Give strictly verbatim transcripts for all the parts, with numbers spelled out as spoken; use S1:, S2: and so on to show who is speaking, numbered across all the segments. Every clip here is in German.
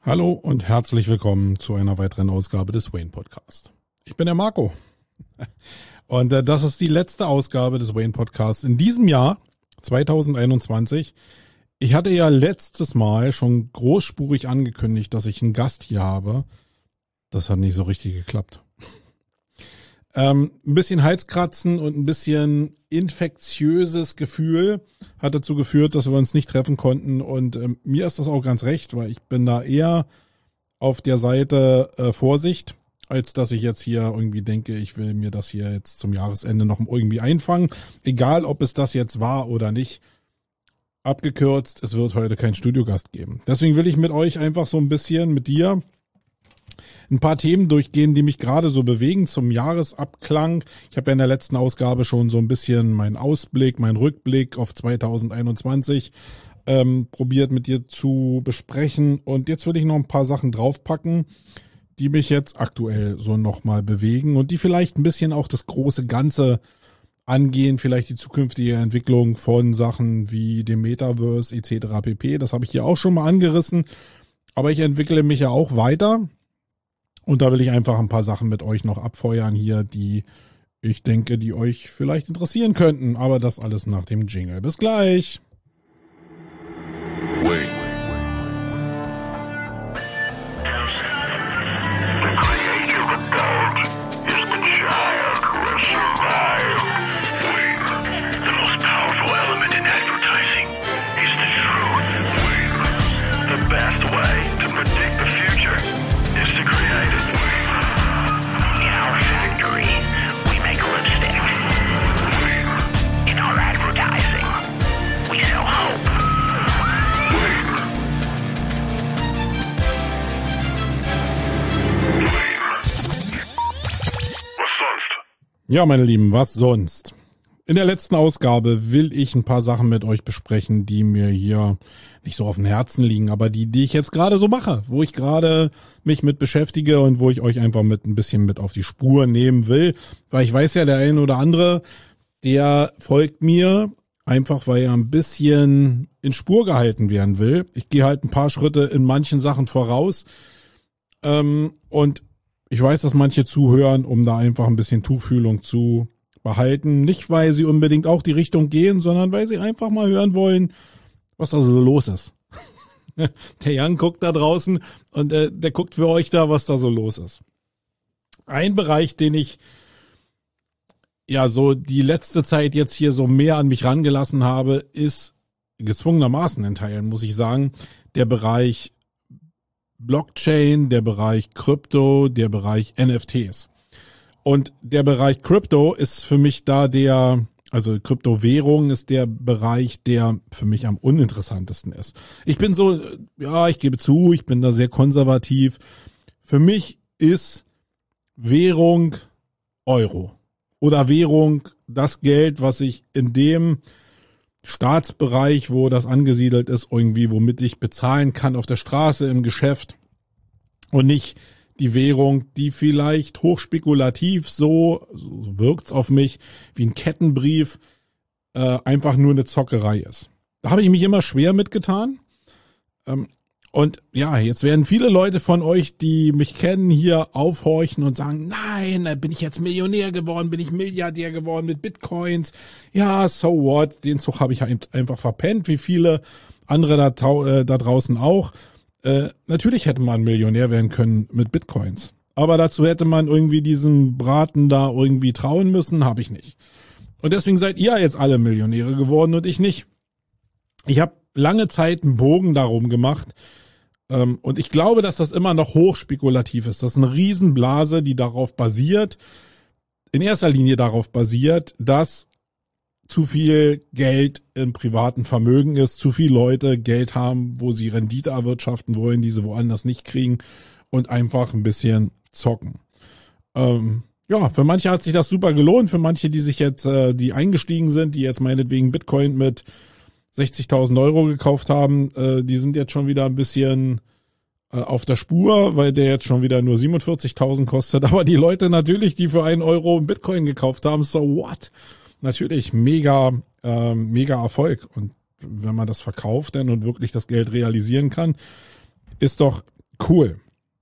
S1: Hallo und herzlich willkommen zu einer weiteren Ausgabe des Wayne Podcast. Ich bin der Marco und äh, das ist die letzte Ausgabe des Wayne Podcasts in diesem Jahr zwanzig einundzwanzig. Ich hatte ja letztes Mal schon großspurig angekündigt, dass ich einen Gast hier habe. Das hat nicht so richtig geklappt. Ähm, ein bisschen Halskratzen und ein bisschen infektiöses Gefühl hat dazu geführt, dass wir uns nicht treffen konnten. Und ähm, mir ist das auch ganz recht, weil ich bin da eher auf der Seite äh, Vorsicht, als dass ich jetzt hier irgendwie denke, ich will mir das hier jetzt zum Jahresende noch irgendwie einfangen. Egal, ob es das jetzt war oder nicht. Abgekürzt, es wird heute keinen Studiogast geben. Deswegen will ich mit euch einfach so ein bisschen, mit dir, ein paar Themen durchgehen, die mich gerade so bewegen zum Jahresabklang. Ich habe ja in der letzten Ausgabe schon so ein bisschen meinen Ausblick, meinen Rückblick auf zwanzig einundzwanzig ähm, probiert mit dir zu besprechen. Und jetzt will ich noch ein paar Sachen draufpacken, die mich jetzt aktuell so nochmal bewegen und die vielleicht ein bisschen auch das große Ganze angehen, vielleicht die zukünftige Entwicklung von Sachen wie dem Metaverse et cetera pp. Das habe ich hier auch schon mal angerissen, aber ich entwickle mich ja auch weiter. Und da will ich einfach ein paar Sachen mit euch noch abfeuern hier, die ich denke, die euch vielleicht interessieren könnten. Aber das alles nach dem Jingle. Bis gleich. Ja, meine Lieben, was sonst? In der letzten Ausgabe will ich ein paar Sachen mit euch besprechen, die mir hier nicht so auf dem Herzen liegen, aber die, die ich jetzt gerade so mache, wo ich gerade mich mit beschäftige und wo ich euch einfach mit ein bisschen mit auf die Spur nehmen will, weil ich weiß ja, der eine oder andere, der folgt mir einfach, weil er ein bisschen in Spur gehalten werden will. Ich gehe halt ein paar Schritte in manchen Sachen voraus ähm, und ich weiß, dass manche zuhören, um da einfach ein bisschen Tuchfühlung zu behalten. Nicht, weil sie unbedingt auch die Richtung gehen, sondern weil sie einfach mal hören wollen, was da so los ist. Der Jan guckt da draußen und äh, der guckt für euch da, was da so los ist. Ein Bereich, den ich ja so die letzte Zeit jetzt hier so mehr an mich rangelassen habe, ist gezwungenermaßen in Teilen, muss ich sagen, der Bereich Blockchain, der Bereich Krypto, der Bereich N F Ts. Und der Bereich Krypto ist für mich da der, also Kryptowährung ist der Bereich, der für mich am uninteressantesten ist. Ich bin so, ja, ich gebe zu, ich bin da sehr konservativ. Für mich ist Währung Euro oder Währung das Geld, was ich in dem Staatsbereich, wo das angesiedelt ist, irgendwie, womit ich bezahlen kann auf der Straße, im Geschäft und nicht die Währung, die vielleicht hochspekulativ so, so wirkt's auf mich, wie ein Kettenbrief, äh, einfach nur eine Zockerei ist. Da habe ich mich immer schwer mitgetan. Ähm, und ja, jetzt werden viele Leute von euch, die mich kennen, hier aufhorchen und sagen, nein, bin ich jetzt Millionär geworden, bin ich Milliardär geworden mit Bitcoins. Ja, so what, den Zug habe ich einfach verpennt, wie viele andere da, äh, da draußen auch. Äh, natürlich hätte man Millionär werden können mit Bitcoins. Aber dazu hätte man irgendwie diesen Braten da irgendwie trauen müssen, habe ich nicht. Und deswegen seid ihr jetzt alle Millionäre geworden und ich nicht. Ich habe lange Zeit einen Bogen darum gemacht, und ich glaube, dass das immer noch hochspekulativ ist. Das ist eine Riesenblase, die darauf basiert, in erster Linie darauf basiert, dass zu viel Geld im privaten Vermögen ist, zu viele Leute Geld haben, wo sie Rendite erwirtschaften wollen, die sie woanders nicht kriegen und einfach ein bisschen zocken. Ähm, ja, für manche hat sich das super gelohnt, für manche, die sich jetzt, äh, die eingestiegen sind, die jetzt meinetwegen Bitcoin mit sechzigtausend Euro gekauft haben, äh, die sind jetzt schon wieder ein bisschen äh, auf der Spur, weil der jetzt schon wieder nur siebenundvierzigtausend kostet. Aber die Leute natürlich, die für einen Euro Bitcoin gekauft haben, so what? Natürlich mega, äh, mega Erfolg. Und wenn man das verkauft dann und wirklich das Geld realisieren kann, ist doch Cool.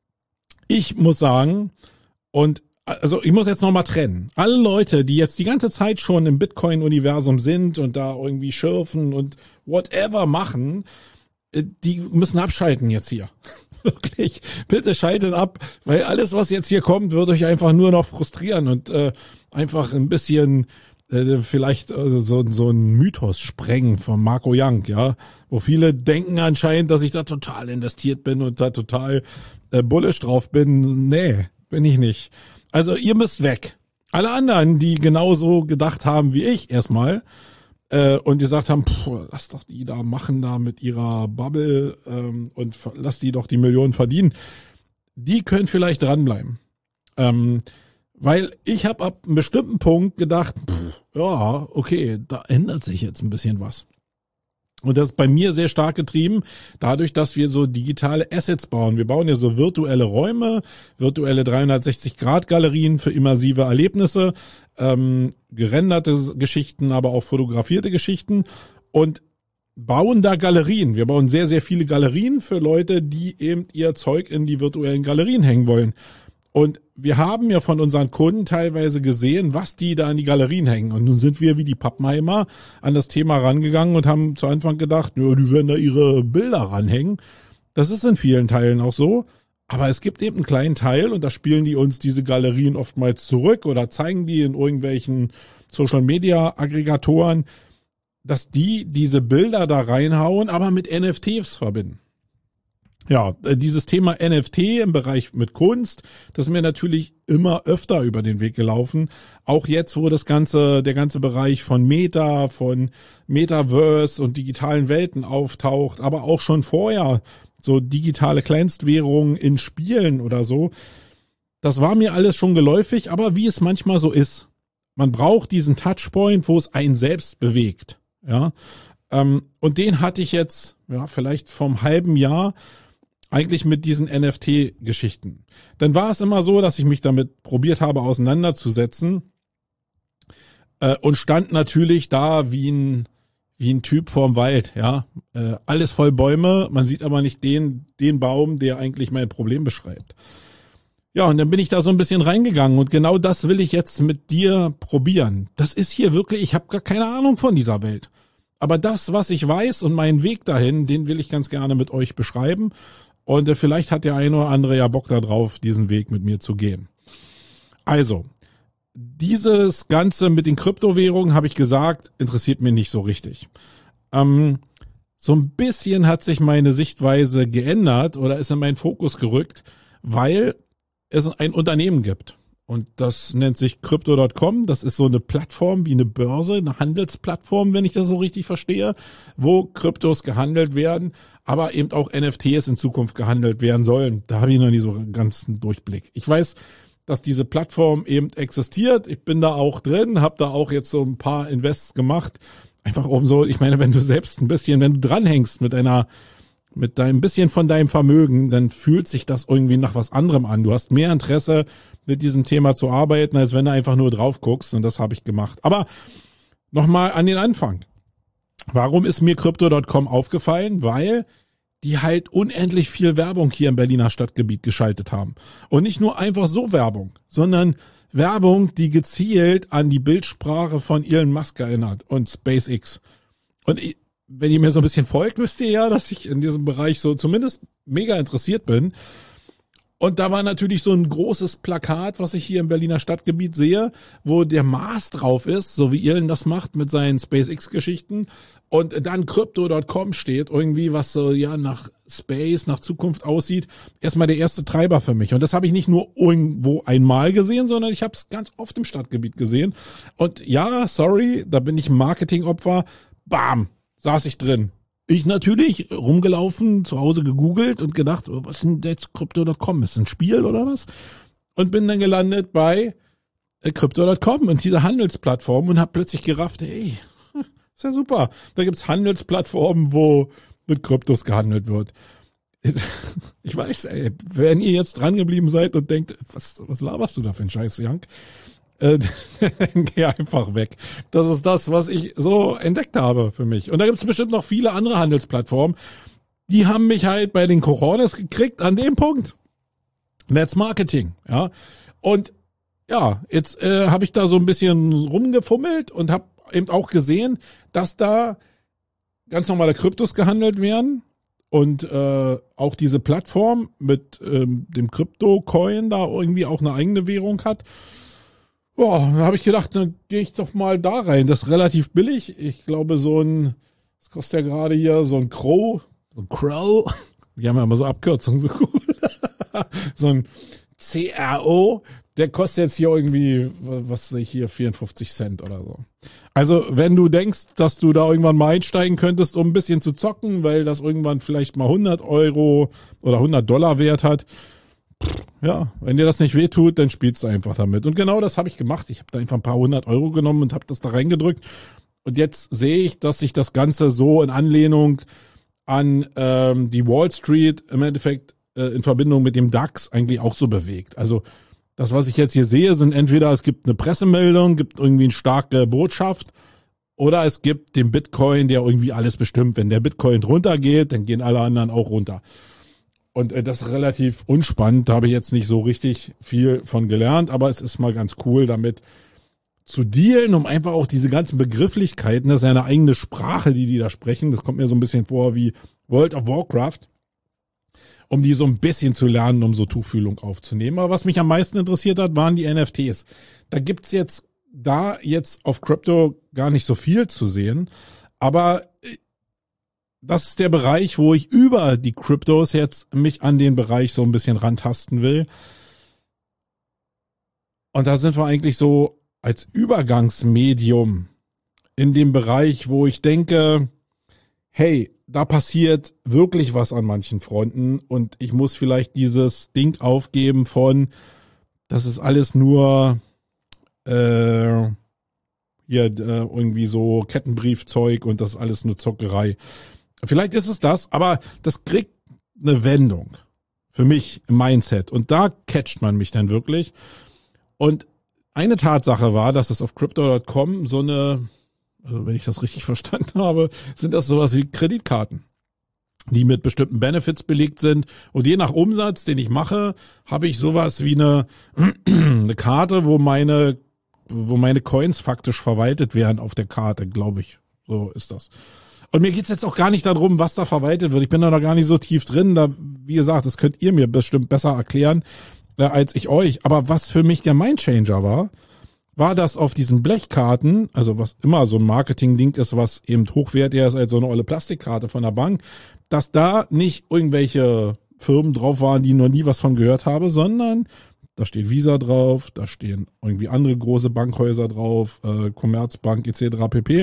S1: Ich muss sagen, und also ich muss jetzt nochmal trennen. Alle Leute, die jetzt die ganze Zeit schon im Bitcoin-Universum sind und da irgendwie schürfen und whatever machen, die müssen abschalten jetzt hier. Wirklich, bitte schaltet ab, weil alles, was jetzt hier kommt, wird euch einfach nur noch frustrieren und äh, einfach ein bisschen äh, vielleicht äh, so, so ein Mythos sprengen von Marco Young, ja, wo viele denken anscheinend, dass ich da total investiert bin und da total äh, bullish drauf bin. Nee, bin ich nicht. Also ihr müsst weg. Alle anderen, die genauso gedacht haben wie ich erstmal, Äh, und gesagt haben, pff, lass doch die da machen da mit ihrer Bubble ähm, und lass die doch die Millionen verdienen, die können vielleicht dranbleiben. Ähm, weil ich habe ab einem bestimmten Punkt gedacht, pff, ja, okay, da ändert sich jetzt ein bisschen was. Und das ist bei mir sehr stark getrieben, dadurch, dass wir so digitale Assets bauen. Wir bauen ja so virtuelle Räume, virtuelle dreihundertsechzig Grad Galerien für immersive Erlebnisse, ähm, gerenderte Geschichten, aber auch fotografierte Geschichten und bauen da Galerien. Wir bauen sehr, sehr viele Galerien für Leute, die eben ihr Zeug in die virtuellen Galerien hängen wollen. Und wir haben ja von unseren Kunden teilweise gesehen, was die da in die Galerien hängen. Und nun sind wir wie die Pappenheimer an das Thema rangegangen und haben zu Anfang gedacht, ja, die werden da ihre Bilder ranhängen. Das ist in vielen Teilen auch so. Aber es gibt eben einen kleinen Teil und da spielen die uns diese Galerien oftmals zurück oder zeigen die in irgendwelchen Social-Media-Aggregatoren, dass die diese Bilder da reinhauen, aber mit N F Ts verbinden. Ja, dieses Thema N F T im Bereich mit Kunst, das ist mir natürlich immer öfter über den Weg gelaufen. Auch jetzt, wo das ganze, der ganze Bereich von Meta, von Metaverse und digitalen Welten auftaucht, aber auch schon vorher so digitale Kleinstwährungen in Spielen oder so. Das war mir alles schon geläufig, aber wie es manchmal so ist. Man braucht diesen Touchpoint, wo es einen selbst bewegt. Ja, ähm, und den hatte ich jetzt, ja, vielleicht vom halben Jahr eigentlich mit diesen N F T-Geschichten. Dann war es immer so, dass ich mich damit probiert habe auseinanderzusetzen äh, und stand natürlich da wie ein wie ein Typ vorm Wald, ja, äh, alles voll Bäume, man sieht aber nicht den den Baum, der eigentlich mein Problem beschreibt. Ja, und dann bin ich da so ein bisschen reingegangen und genau das will ich jetzt mit dir probieren. Das ist hier wirklich, ich habe gar keine Ahnung von dieser Welt. Aber das, was ich weiß und meinen Weg dahin, den will ich ganz gerne mit euch beschreiben. Und äh, vielleicht hat der eine oder andere ja Bock darauf, diesen Weg mit mir zu gehen. Also, dieses Ganze mit den Kryptowährungen, habe ich gesagt, interessiert mich nicht so richtig. Ähm, so ein bisschen hat sich meine Sichtweise geändert oder ist in meinen Fokus gerückt, weil es ein Unternehmen gibt. Und das nennt sich Crypto Punkt com. Das ist so eine Plattform wie eine Börse, eine Handelsplattform, wenn ich das so richtig verstehe, wo Kryptos gehandelt werden, aber eben auch N F Ts in Zukunft gehandelt werden sollen. Da habe ich noch nie so einen ganzen Durchblick. Ich weiß, dass diese Plattform eben existiert. Ich bin da auch drin, habe da auch jetzt so ein paar Invests gemacht. Einfach um so, ich meine, wenn du selbst ein bisschen, wenn du dranhängst mit einer mit deinem bisschen von deinem Vermögen, dann fühlt sich das irgendwie nach was anderem an. Du hast mehr Interesse, mit diesem Thema zu arbeiten, als wenn du einfach nur drauf guckst. Und das habe ich gemacht. Aber nochmal an den Anfang. Warum ist mir Crypto Punkt com aufgefallen? Weil die halt unendlich viel Werbung hier im Berliner Stadtgebiet geschaltet haben. Und nicht nur einfach so Werbung, sondern Werbung, die gezielt an die Bildsprache von Elon Musk erinnert und SpaceX. Und ich, wenn ihr mir so ein bisschen folgt, wisst ihr ja, dass ich in diesem Bereich so zumindest mega interessiert bin. Und da war natürlich so ein großes Plakat, was ich hier im Berliner Stadtgebiet sehe, wo der Mars drauf ist, so wie Elon das macht mit seinen SpaceX-Geschichten. Und dann Crypto Punkt com steht, irgendwie, was so ja nach Space, nach Zukunft aussieht. Erstmal der erste Treiber für mich. Und das habe ich nicht nur irgendwo einmal gesehen, sondern ich habe es ganz oft im Stadtgebiet gesehen. Und ja, sorry, da bin ich ein Marketingopfer. Bam, saß ich drin. Ich natürlich rumgelaufen, zu Hause gegoogelt und gedacht, was ist denn jetzt Crypto Punkt com? Ist das ein Spiel oder was? Und bin dann gelandet bei Crypto Punkt com und dieser Handelsplattform und habe plötzlich gerafft, hey, ist ja super. Da gibt's Handelsplattformen, wo mit Kryptos gehandelt wird. Ich weiß, ey, wenn ihr jetzt dran geblieben seid und denkt, was, was laberst du da für ein Scheiß, Jank? Äh, geh einfach weg. Das ist das, was ich so entdeckt habe für mich. Und da gibt es bestimmt noch viele andere Handelsplattformen. die haben mich halt bei den Coronas gekriegt an dem Punkt. That's Marketing, ja. Und ja, jetzt äh, habe ich da so ein bisschen rumgefummelt und habe eben auch gesehen, dass da ganz normale Kryptos gehandelt werden und äh, auch diese Plattform mit ähm, dem Krypto-Coin da irgendwie auch eine eigene Währung hat. Boah, da habe ich gedacht, dann gehe ich doch mal da rein. Das ist relativ billig. Ich glaube, so ein, was kostet ja gerade hier, so ein Crow, so ein Crow, die haben ja immer so Abkürzungen, so cool. So ein C R O, der kostet jetzt hier irgendwie, was sehe ich hier, vierundfünfzig Cent oder so. Also wenn du denkst, dass du da irgendwann mal einsteigen könntest, um ein bisschen zu zocken, weil das irgendwann vielleicht mal hundert Euro oder hundert Dollar wert hat, ja, wenn dir das nicht wehtut, dann spielst du einfach damit. Und genau das habe ich gemacht. Ich habe da einfach ein paar hundert Euro genommen und habe das da reingedrückt. Und jetzt sehe ich, dass sich das Ganze so in Anlehnung an ähm, die Wall Street im Endeffekt äh, in Verbindung mit dem DAX eigentlich auch so bewegt. Also das, was ich jetzt hier sehe, sind entweder es gibt eine Pressemeldung, gibt irgendwie eine starke Botschaft oder es gibt den Bitcoin, der irgendwie alles bestimmt. Wenn der Bitcoin runtergeht, dann gehen alle anderen auch runter. Und äh, das ist relativ unspannend, da habe ich jetzt nicht so richtig viel von gelernt, aber es ist mal ganz cool, damit zu dealen, um einfach auch diese ganzen Begrifflichkeiten, das ist ja eine eigene Sprache, die die da sprechen, das kommt mir so ein bisschen vor wie World of Warcraft, um die so ein bisschen zu lernen, um so Tuchfühlung aufzunehmen. Aber was mich am meisten interessiert hat, waren die N F Ts. Da gibt's jetzt, da jetzt auf Crypto gar nicht so viel zu sehen, aber das ist der Bereich, wo ich über die Kryptos jetzt mich an den Bereich so ein bisschen rantasten will. Und da sind wir eigentlich so als Übergangsmedium in dem Bereich, wo ich denke, hey, da passiert wirklich was an manchen Fronten und ich muss vielleicht dieses Ding aufgeben von, das ist alles nur äh, hier äh, irgendwie so Kettenbriefzeug und das ist alles nur Zockerei. Vielleicht ist es das, aber das kriegt eine Wendung für mich im Mindset und da catcht man mich dann wirklich. Und eine Tatsache war, dass es auf Crypto Punkt com so eine, also wenn ich das richtig verstanden habe, sind das sowas wie Kreditkarten, die mit bestimmten Benefits belegt sind. Und je nach Umsatz, den ich mache, habe ich sowas wie eine, eine Karte, wo meine, wo meine Coins faktisch verwaltet werden auf der Karte, glaube ich. So ist das. Und mir geht's jetzt auch gar nicht darum, was da verwaltet wird. Ich bin da noch gar nicht so tief drin. Da, wie gesagt, das könnt ihr mir bestimmt besser erklären äh, als ich euch. Aber was für mich der Mindchanger war, war, dass auf diesen Blechkarten, also was immer so ein Marketing-Ding ist, was eben hochwertiger ist als so eine olle Plastikkarte von der Bank, dass da nicht irgendwelche Firmen drauf waren, die noch nie was von gehört habe, sondern da steht Visa drauf, da stehen irgendwie andere große Bankhäuser drauf, äh, Commerzbank et cetera pp.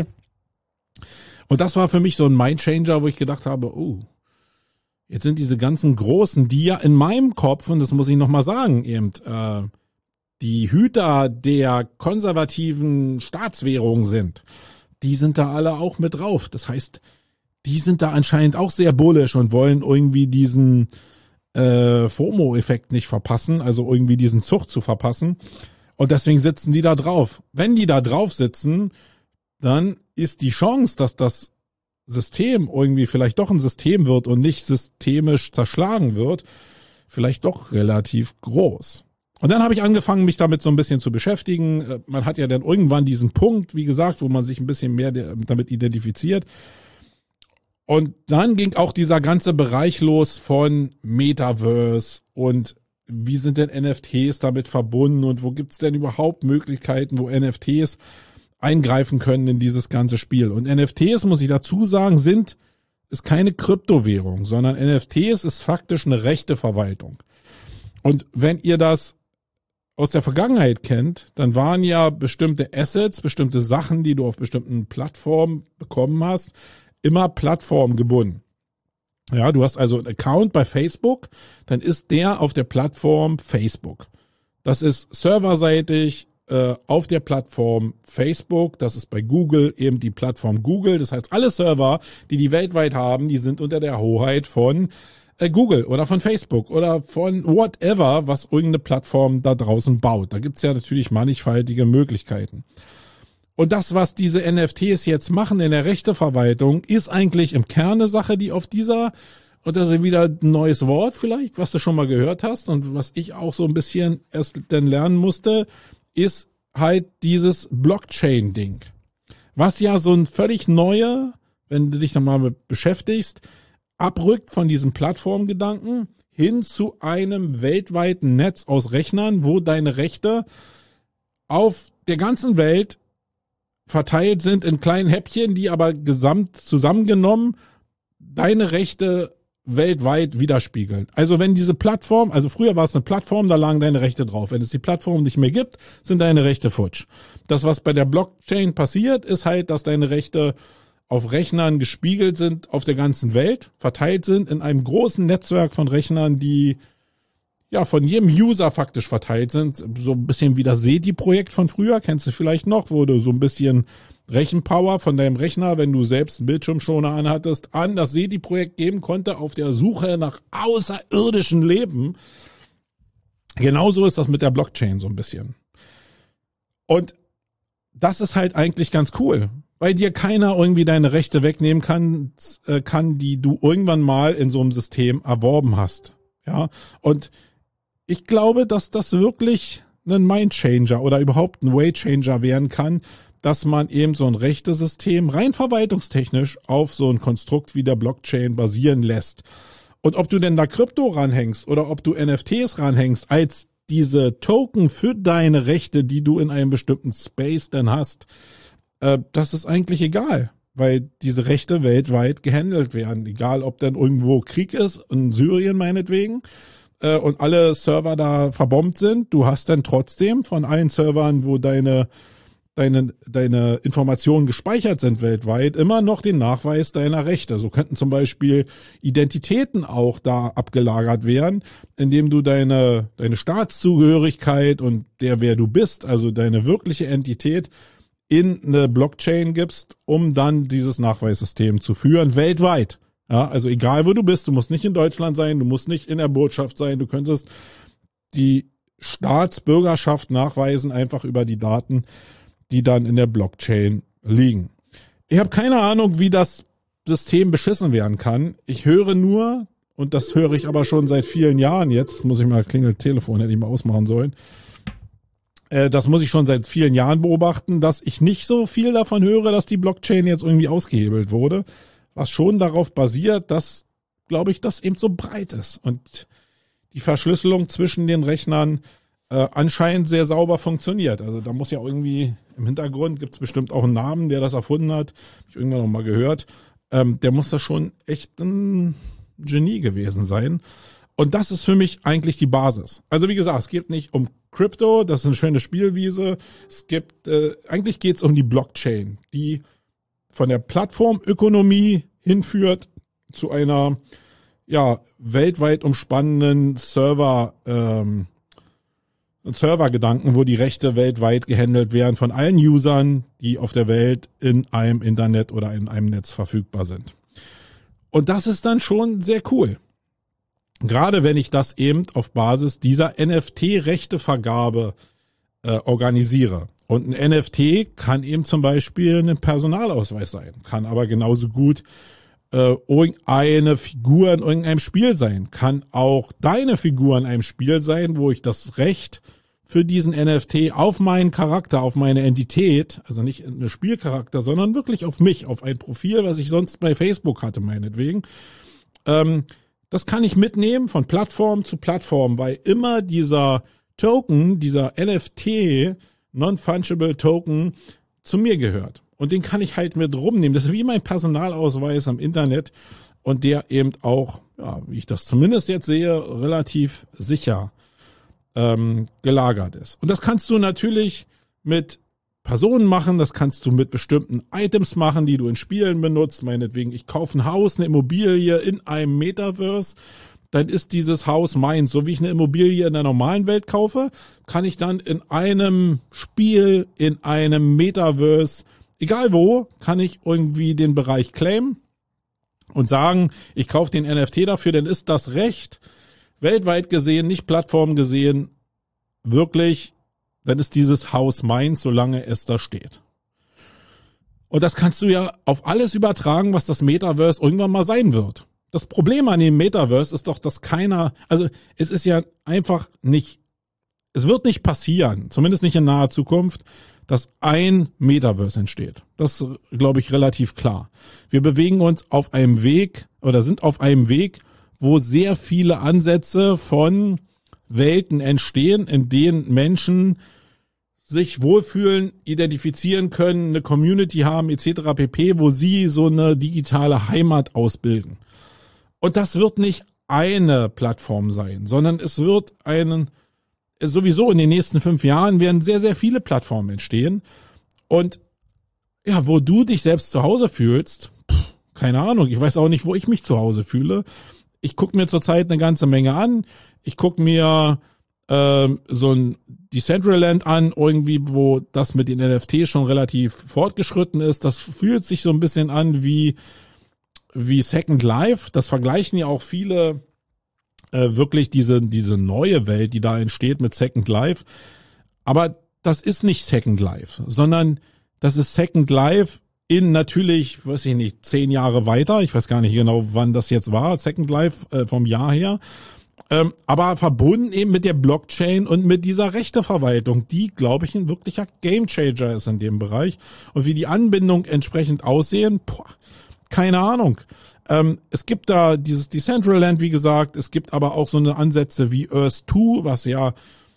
S1: Und das war für mich so ein Mindchanger, wo ich gedacht habe, oh, jetzt sind diese ganzen Großen, die ja in meinem Kopf, und das muss ich nochmal sagen, eben äh, die Hüter der konservativen Staatswährung sind, die sind da alle auch mit drauf. Das heißt, die sind da anscheinend auch sehr bullisch und wollen irgendwie diesen äh, FOMO-Effekt nicht verpassen, also irgendwie diesen Zug zu verpassen. Und deswegen sitzen die da drauf. Wenn die da drauf sitzen, dann ist die Chance, dass das System irgendwie vielleicht doch ein System wird und nicht systemisch zerschlagen wird, vielleicht doch relativ groß. Und dann habe ich angefangen, mich damit so ein bisschen zu beschäftigen. Man hat ja dann irgendwann diesen Punkt, wie gesagt, wo man sich ein bisschen mehr damit identifiziert. Und dann ging auch dieser ganze Bereich los von Metaverse und wie sind denn N F Ts damit verbunden und wo gibt's denn überhaupt Möglichkeiten, wo N F Ts eingreifen können in dieses ganze Spiel. Und N F Ts, muss ich dazu sagen, sind, ist keine Kryptowährung, sondern N F Ts ist faktisch eine Rechteverwaltung. Und wenn ihr das aus der Vergangenheit kennt, dann waren ja bestimmte Assets, bestimmte Sachen, die du auf bestimmten Plattformen bekommen hast, immer plattformgebunden. Ja, du hast also einen Account bei Facebook, dann ist der auf der Plattform Facebook. Das ist serverseitig äh, auf der Plattform Facebook, das ist bei Google eben die Plattform Google. Das heißt, alle Server, die die weltweit haben, die sind unter der Hoheit von äh, Google oder von Facebook oder von whatever, was irgendeine Plattform da draußen baut. Da gibt's ja natürlich mannigfaltige Möglichkeiten. Und das, was diese N F Ts jetzt machen in der Rechteverwaltung, ist eigentlich im Kern eine Sache, die auf dieser und das ist wieder ein neues Wort vielleicht, was du schon mal gehört hast und was ich auch so ein bisschen erst dann lernen musste, ist halt dieses Blockchain-Ding. Was ja so ein völlig neuer, wenn du dich nochmal mit beschäftigst, abrückt von diesem Plattformgedanken hin zu einem weltweiten Netz aus Rechnern, wo deine Rechte auf der ganzen Welt verteilt sind in kleinen Häppchen, die aber gesamt zusammengenommen deine Rechte weltweit widerspiegeln. Also wenn diese Plattform, also früher war es eine Plattform, da lagen deine Rechte drauf. Wenn es die Plattform nicht mehr gibt, sind deine Rechte futsch. Das, was bei der Blockchain passiert, ist halt, dass deine Rechte auf Rechnern gespiegelt sind auf der ganzen Welt, verteilt sind in einem großen Netzwerk von Rechnern, die ja von jedem User faktisch verteilt sind. So ein bisschen wie das SETI-Projekt von früher, kennst du vielleicht noch, wo du so ein bisschen Rechenpower von deinem Rechner, wenn du selbst einen Bildschirmschoner anhattest, an das SETI-Projekt geben konnte auf der Suche nach außerirdischen Leben. Genauso ist das mit der Blockchain so ein bisschen. Und das ist halt eigentlich ganz cool, weil dir keiner irgendwie deine Rechte wegnehmen kann, kann, die du irgendwann mal in so einem System erworben hast. Ja, und ich glaube, dass das wirklich ein Mindchanger oder überhaupt ein Waychanger werden kann, dass man eben so ein Rechtesystem rein verwaltungstechnisch auf so ein Konstrukt wie der Blockchain basieren lässt. Und ob du denn da Krypto ranhängst oder ob du N F Ts ranhängst als diese Token für deine Rechte, die du in einem bestimmten Space dann hast, äh, das ist eigentlich egal, weil diese Rechte weltweit gehandelt werden. Egal, ob dann irgendwo Krieg ist, in Syrien meinetwegen, äh, und alle Server da verbombt sind, du hast dann trotzdem von allen Servern, wo deine deine deine Informationen gespeichert sind weltweit, immer noch den Nachweis deiner Rechte. So könnten zum Beispiel Identitäten auch da abgelagert werden, indem du deine deine Staatszugehörigkeit und der, wer du bist, also deine wirkliche Entität, in eine Blockchain gibst, um dann dieses Nachweissystem zu führen, weltweit. Ja, also egal wo du bist, du musst nicht in Deutschland sein, du musst nicht in der Botschaft sein, du könntest die Staatsbürgerschaft nachweisen, einfach über die Daten, die dann in der Blockchain liegen. Ich habe keine Ahnung, wie das System beschissen werden kann. Ich höre nur, und das höre ich aber schon seit vielen Jahren jetzt, muss ich mal, klingelt Telefon, hätte ich mal ausmachen sollen, äh, das muss ich schon seit vielen Jahren beobachten, dass ich nicht so viel davon höre, dass die Blockchain jetzt irgendwie ausgehebelt wurde, was schon darauf basiert, dass, glaube ich, das eben so breit ist und die Verschlüsselung zwischen den Rechnern äh, anscheinend sehr sauber funktioniert. Also da muss ja irgendwie im Hintergrund, gibt es bestimmt auch einen Namen, der das erfunden hat, habe ich irgendwann noch mal gehört, ähm, der muss da schon echt ein Genie gewesen sein. Und das ist für mich eigentlich die Basis. Also wie gesagt, es geht nicht um Crypto, das ist eine schöne Spielwiese. Es gibt, äh, eigentlich geht es um die Blockchain, die von der Plattformökonomie hinführt zu einer ja weltweit umspannenden Server, ähm, Servergedanken, wo die Rechte weltweit gehandelt werden von allen Usern, die auf der Welt in einem Internet oder in einem Netz verfügbar sind. Und das ist dann schon sehr cool. Gerade wenn ich das eben auf Basis dieser N F T-Rechtevergabe äh, organisiere. Und ein N F T kann eben zum Beispiel ein Personalausweis sein, kann aber genauso gut äh, irgendeine Figur in irgendeinem Spiel sein, kann auch deine Figur in einem Spiel sein, wo ich das Recht für diesen N F T auf meinen Charakter, auf meine Entität, also nicht einen Spielcharakter, sondern wirklich auf mich, auf ein Profil, was ich sonst bei Facebook hatte, meinetwegen. Ähm, das kann ich mitnehmen von Plattform zu Plattform, weil immer dieser Token, dieser N F T, Non-Fungible Token, zu mir gehört. Und den kann ich halt mit rumnehmen. Das ist wie mein Personalausweis am Internet und der eben auch, ja, wie ich das zumindest jetzt sehe, relativ sicher ähm, gelagert ist. Und das kannst du natürlich mit Personen machen, das kannst du mit bestimmten Items machen, die du in Spielen benutzt. Meinetwegen, ich kaufe ein Haus, eine Immobilie in einem Metaverse, dann ist dieses Haus meins. So wie ich eine Immobilie in der normalen Welt kaufe, kann ich dann in einem Spiel, in einem Metaverse, egal wo, kann ich irgendwie den Bereich claimen und sagen, ich kaufe den N F T dafür, dann ist das Recht weltweit gesehen, nicht Plattform gesehen, wirklich, dann ist dieses Haus meins, solange es da steht. Und das kannst du ja auf alles übertragen, was das Metaverse irgendwann mal sein wird. Das Problem an dem Metaverse ist doch, dass keiner, also es ist ja einfach nicht, es wird nicht passieren, zumindest nicht in naher Zukunft, dass ein Metaverse entsteht. Das ist, glaube ich, relativ klar. Wir bewegen uns auf einem Weg oder sind auf einem Weg, wo sehr viele Ansätze von Welten entstehen, in denen Menschen sich wohlfühlen, identifizieren können, eine Community haben et cetera pp., wo sie so eine digitale Heimat ausbilden. Und das wird nicht eine Plattform sein, sondern es wird einen, sowieso in den nächsten fünf Jahren werden sehr, sehr viele Plattformen entstehen. Und ja, wo du dich selbst zu Hause fühlst, pff, keine Ahnung, ich weiß auch nicht, wo ich mich zu Hause fühle. Ich gucke mir zurzeit eine ganze Menge an. Ich gucke mir ähm, so ein Decentraland an, irgendwie, wo das mit den N F Ts schon relativ fortgeschritten ist. Das fühlt sich so ein bisschen an wie wie Second Life. Das vergleichen ja auch viele äh, wirklich diese diese neue Welt, die da entsteht mit Second Life. Aber das ist nicht Second Life, sondern das ist Second Life in natürlich, weiß ich nicht, zehn Jahre weiter. Ich weiß gar nicht genau, wann das jetzt war, Second Life äh, vom Jahr her. Ähm, aber verbunden eben mit der Blockchain und mit dieser Rechteverwaltung, die, glaube ich, ein wirklicher Gamechanger ist in dem Bereich. Und wie die Anbindung entsprechend aussehen, boah, keine Ahnung. Ähm, es gibt da dieses Decentraland, wie gesagt, es gibt aber auch so eine Ansätze wie Earth zwei, was ja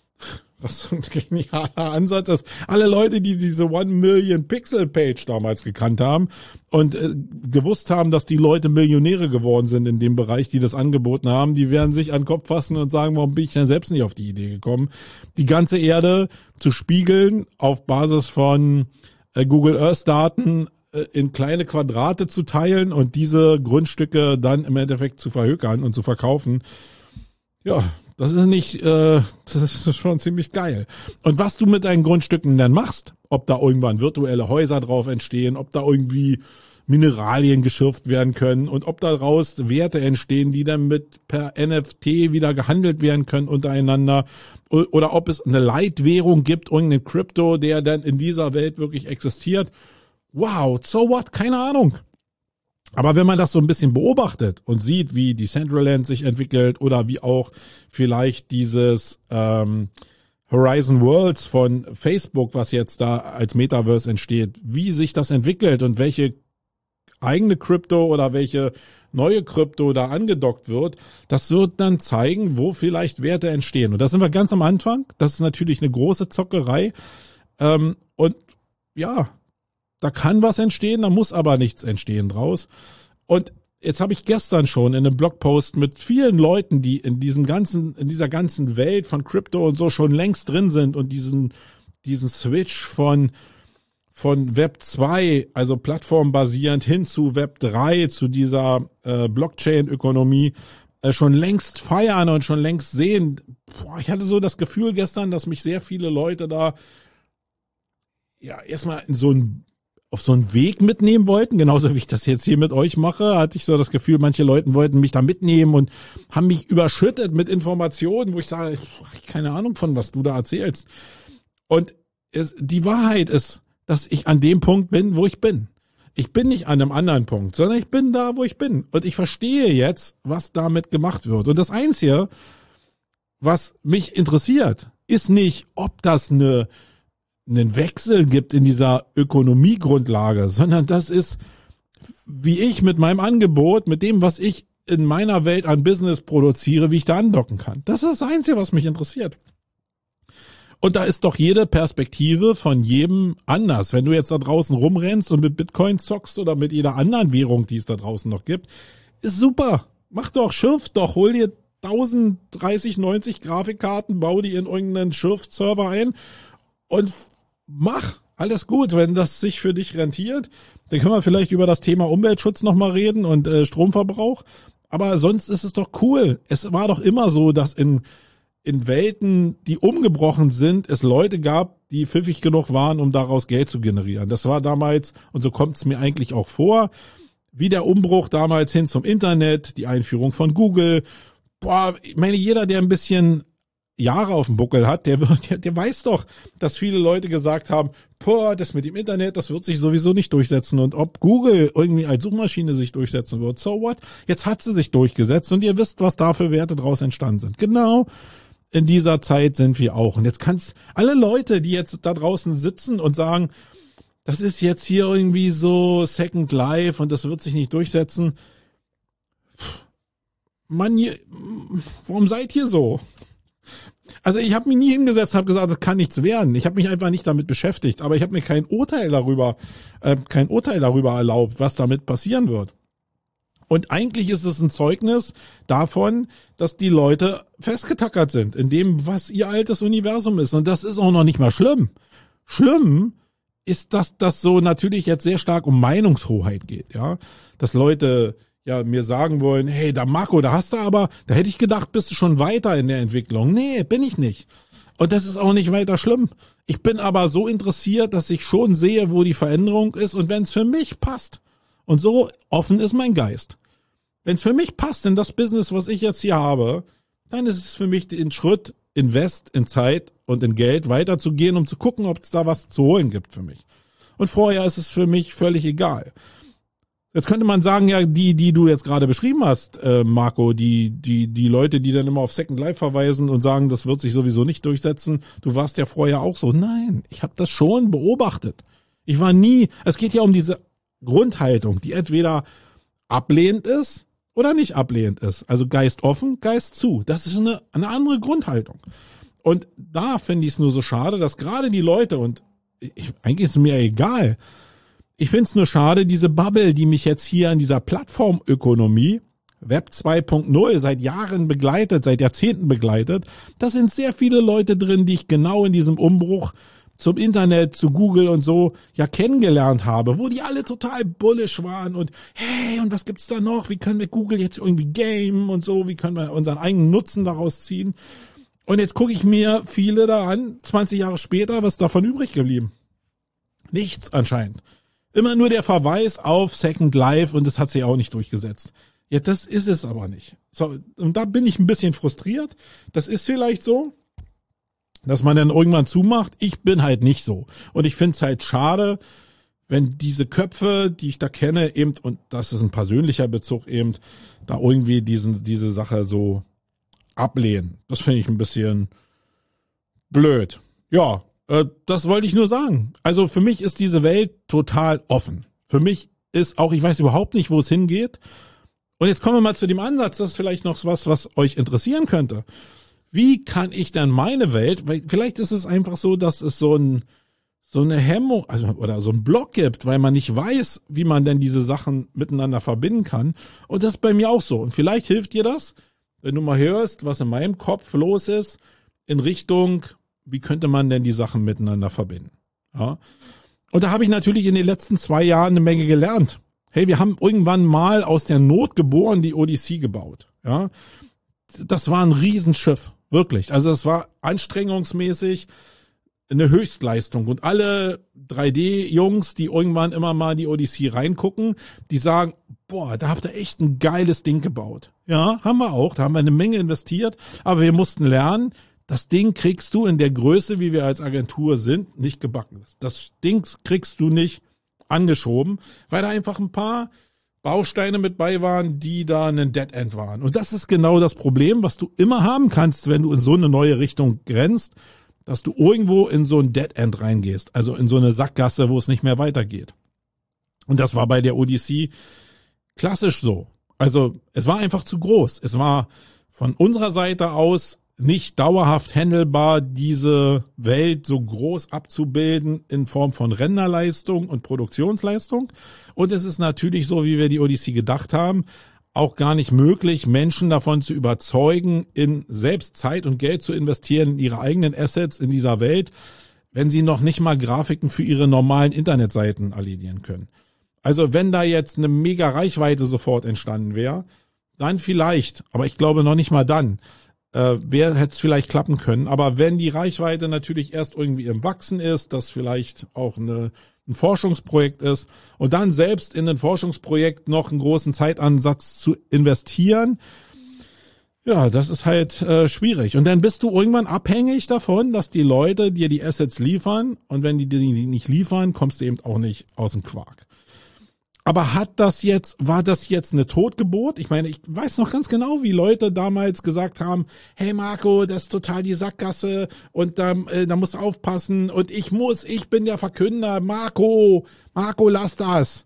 S1: was so ein genialer Ansatz ist. Alle Leute, die diese One Million Pixel Page damals gekannt haben und äh, gewusst haben, dass die Leute Millionäre geworden sind in dem Bereich, die das angeboten haben, die werden sich an den Kopf fassen und sagen, warum bin ich denn selbst nicht auf die Idee gekommen, die ganze Erde zu spiegeln auf Basis von äh, Google Earth Daten äh, in kleine Quadrate zu teilen und diese Grundstücke dann im Endeffekt zu verhökern und zu verkaufen. Ja, das ist nicht, äh, das ist schon ziemlich geil. Und was du mit deinen Grundstücken dann machst, ob da irgendwann virtuelle Häuser drauf entstehen, ob da irgendwie Mineralien geschürft werden können und ob daraus Werte entstehen, die dann mit per N F T wieder gehandelt werden können untereinander, oder ob es eine Leitwährung gibt, irgendein Krypto, der dann in dieser Welt wirklich existiert. Wow, so what? Keine Ahnung. Aber wenn man das so ein bisschen beobachtet und sieht, wie Decentraland sich entwickelt oder wie auch vielleicht dieses ähm, Horizon Worlds von Facebook, was jetzt da als Metaverse entsteht, wie sich das entwickelt und welche eigene Krypto oder welche neue Krypto da angedockt wird, das wird dann zeigen, wo vielleicht Werte entstehen. Und da sind wir ganz am Anfang. Das ist natürlich eine große Zockerei. Ähm, und ja, da kann was entstehen, da muss aber nichts entstehen draus. Und jetzt habe ich gestern schon in einem Blogpost mit vielen Leuten, die in diesem ganzen, in dieser ganzen Welt von Krypto und so schon längst drin sind und diesen, diesen Switch von, von Web zwei, also plattformbasierend hin zu Web drei, zu dieser äh, Blockchain-Ökonomie, äh, schon längst feiern und schon längst sehen. Boah, ich hatte so das Gefühl gestern, dass mich sehr viele Leute da ja erstmal in so ein auf so einen Weg mitnehmen wollten, genauso wie ich das jetzt hier mit euch mache, hatte ich so das Gefühl, manche Leute wollten mich da mitnehmen und haben mich überschüttet mit Informationen, wo ich sage, ich habe keine Ahnung von, was du da erzählst. Und es, die Wahrheit ist, dass ich an dem Punkt bin, wo ich bin. Ich bin nicht an einem anderen Punkt, sondern ich bin da, wo ich bin. Und ich verstehe jetzt, was damit gemacht wird. Und das Einzige, was mich interessiert, ist nicht, ob das eine einen Wechsel gibt in dieser Ökonomiegrundlage, sondern das ist, wie ich mit meinem Angebot, mit dem, was ich in meiner Welt an Business produziere, wie ich da andocken kann. Das ist das Einzige, was mich interessiert. Und da ist doch jede Perspektive von jedem anders. Wenn du jetzt da draußen rumrennst und mit Bitcoin zockst oder mit jeder anderen Währung, die es da draußen noch gibt, ist super. Mach doch, schürf doch, hol dir tausend, dreißig, neunzig Grafikkarten, bau die in irgendeinen Schürfserver ein und mach, alles gut, wenn das sich für dich rentiert. Dann können wir vielleicht über das Thema Umweltschutz nochmal reden und äh, Stromverbrauch. Aber sonst ist es doch cool. Es war doch immer so, dass in in Welten, die umgebrochen sind, es Leute gab, die pfiffig genug waren, um daraus Geld zu generieren. Das war damals, und so kommt es mir eigentlich auch vor, wie der Umbruch damals hin zum Internet, die Einführung von Google. Boah, ich meine, jeder, der ein bisschen Jahre auf dem Buckel hat, der, der, der weiß doch, dass viele Leute gesagt haben, boah, das mit dem Internet, das wird sich sowieso nicht durchsetzen und ob Google irgendwie als Suchmaschine sich durchsetzen wird, so what? Jetzt hat sie sich durchgesetzt und ihr wisst, was da für Werte draus entstanden sind. Genau in dieser Zeit sind wir auch. Und jetzt kannst alle Leute, die jetzt da draußen sitzen und sagen, das ist jetzt hier irgendwie so Second Life und das wird sich nicht durchsetzen. Mann, warum seid ihr so? Also ich habe mich nie hingesetzt und habe gesagt, das kann nichts werden. Ich habe mich einfach nicht damit beschäftigt, aber ich habe mir kein Urteil darüber, äh, kein Urteil darüber erlaubt, was damit passieren wird. Und eigentlich ist es ein Zeugnis davon, dass die Leute festgetackert sind in dem, was ihr altes Universum ist. Und das ist auch noch nicht mal schlimm. Schlimm ist, dass das so natürlich jetzt sehr stark um Meinungshoheit geht, ja, dass Leute ja mir sagen wollen, hey, da Marco, da hast du aber, da hätte ich gedacht, bist du schon weiter in der Entwicklung. Nee, bin ich nicht. Und das ist auch nicht weiter schlimm. Ich bin aber so interessiert, dass ich schon sehe, wo die Veränderung ist und wenn es für mich passt. Und so offen ist mein Geist. Wenn es für mich passt in das Business, was ich jetzt hier habe, dann ist es für mich den Schritt, Invest in Zeit und in Geld weiterzugehen, um zu gucken, ob es da was zu holen gibt für mich. Und vorher ist es für mich völlig egal. Jetzt könnte man sagen, ja, die, die du jetzt gerade beschrieben hast, äh, Marco, die, die, die Leute, die dann immer auf Second Life verweisen und sagen, das wird sich sowieso nicht durchsetzen. Du warst ja vorher auch so. Nein, ich habe das schon beobachtet. Ich war nie, es geht ja um diese Grundhaltung, die entweder ablehnend ist oder nicht ablehnend ist. Also Geist offen, Geist zu. Das ist eine, eine andere Grundhaltung. Und da finde ich es nur so schade, dass gerade die Leute, und ich, eigentlich ist es mir egal, ich finde es nur schade, diese Bubble, die mich jetzt hier an dieser Plattformökonomie, Web zwei Punkt null, seit Jahren begleitet, seit Jahrzehnten begleitet, da sind sehr viele Leute drin, die ich genau in diesem Umbruch zum Internet, zu Google und so ja kennengelernt habe, wo die alle total bullish waren und hey, und was gibt's da noch? Wie können wir Google jetzt irgendwie gamen und so? Wie können wir unseren eigenen Nutzen daraus ziehen? Und jetzt gucke ich mir viele da an, zwanzig Jahre später, was ist davon übrig geblieben? Nichts anscheinend. Immer nur der Verweis auf Second Life und das hat sich auch nicht durchgesetzt. Ja, das ist es aber nicht. So, und da bin ich ein bisschen frustriert. Das ist vielleicht so, dass man dann irgendwann zumacht. Ich bin halt nicht so. Und ich finde es halt schade, wenn diese Köpfe, die ich da kenne, eben, und das ist ein persönlicher Bezug eben, da irgendwie diesen, diese Sache so ablehnen. Das finde ich ein bisschen blöd. Ja, äh, das wollte ich nur sagen. Also für mich ist diese Welt total offen. Für mich ist auch, ich weiß überhaupt nicht, wo es hingeht. Und jetzt kommen wir mal zu dem Ansatz, das ist vielleicht noch was, was euch interessieren könnte. Wie kann ich dann meine Welt, weil vielleicht ist es einfach so, dass es so ein, so eine Hemmung, also, oder so ein Block gibt, weil man nicht weiß, wie man denn diese Sachen miteinander verbinden kann. Und das ist bei mir auch so. Und vielleicht hilft dir das, wenn du mal hörst, was in meinem Kopf los ist, in Richtung, wie könnte man denn die Sachen miteinander verbinden? Ja. Und da habe ich natürlich in den letzten zwei Jahren eine Menge gelernt. Hey, wir haben irgendwann mal aus der Not geboren die Odyssey gebaut. Ja. Das war ein Riesenschiff. Wirklich. Also es war anstrengungsmäßig eine Höchstleistung. Und alle drei D-Jungs, die irgendwann immer mal die Odyssey reingucken, die sagen, boah, da habt ihr echt ein geiles Ding gebaut. Ja, haben wir auch. Da haben wir eine Menge investiert. Aber wir mussten lernen, das Ding kriegst du in der Größe, wie wir als Agentur sind, nicht gebacken. Das Ding kriegst du nicht angeschoben, weil da einfach ein paar Bausteine mit bei waren, die da ein Dead End waren. Und das ist genau das Problem, was du immer haben kannst, wenn du in so eine neue Richtung grenzt, dass du irgendwo in so ein Dead End reingehst, also in so eine Sackgasse, wo es nicht mehr weitergeht. Und das war bei der Odyssey klassisch so. Also es war einfach zu groß. Es war von unserer Seite aus nicht dauerhaft handelbar, diese Welt so groß abzubilden in Form von Renderleistung und Produktionsleistung. Und es ist natürlich so, wie wir die Odyssey gedacht haben, auch gar nicht möglich, Menschen davon zu überzeugen, in selbst Zeit und Geld zu investieren in ihre eigenen Assets in dieser Welt, wenn sie noch nicht mal Grafiken für ihre normalen Internetseiten erledigen können. Also wenn da jetzt eine mega Reichweite sofort entstanden wäre, dann vielleicht, aber ich glaube noch nicht mal dann. Äh, wer hätte es vielleicht klappen können, aber wenn die Reichweite natürlich erst irgendwie im Wachsen ist, das vielleicht auch eine, ein Forschungsprojekt ist und dann selbst in ein Forschungsprojekt noch einen großen Zeitansatz zu investieren, Ja, das ist halt äh, schwierig. Und dann bist du irgendwann abhängig davon, dass die Leute dir die Assets liefern. Und wenn die dir die nicht liefern, kommst du eben auch nicht aus dem Quark. Aber hat das jetzt, war das jetzt eine Totgeburt? Ich meine, ich weiß noch ganz genau, wie Leute damals gesagt haben, hey Marco, das ist total die Sackgasse und da, äh, da musst du aufpassen und ich muss, ich bin der Verkünder, Marco, Marco, lass das.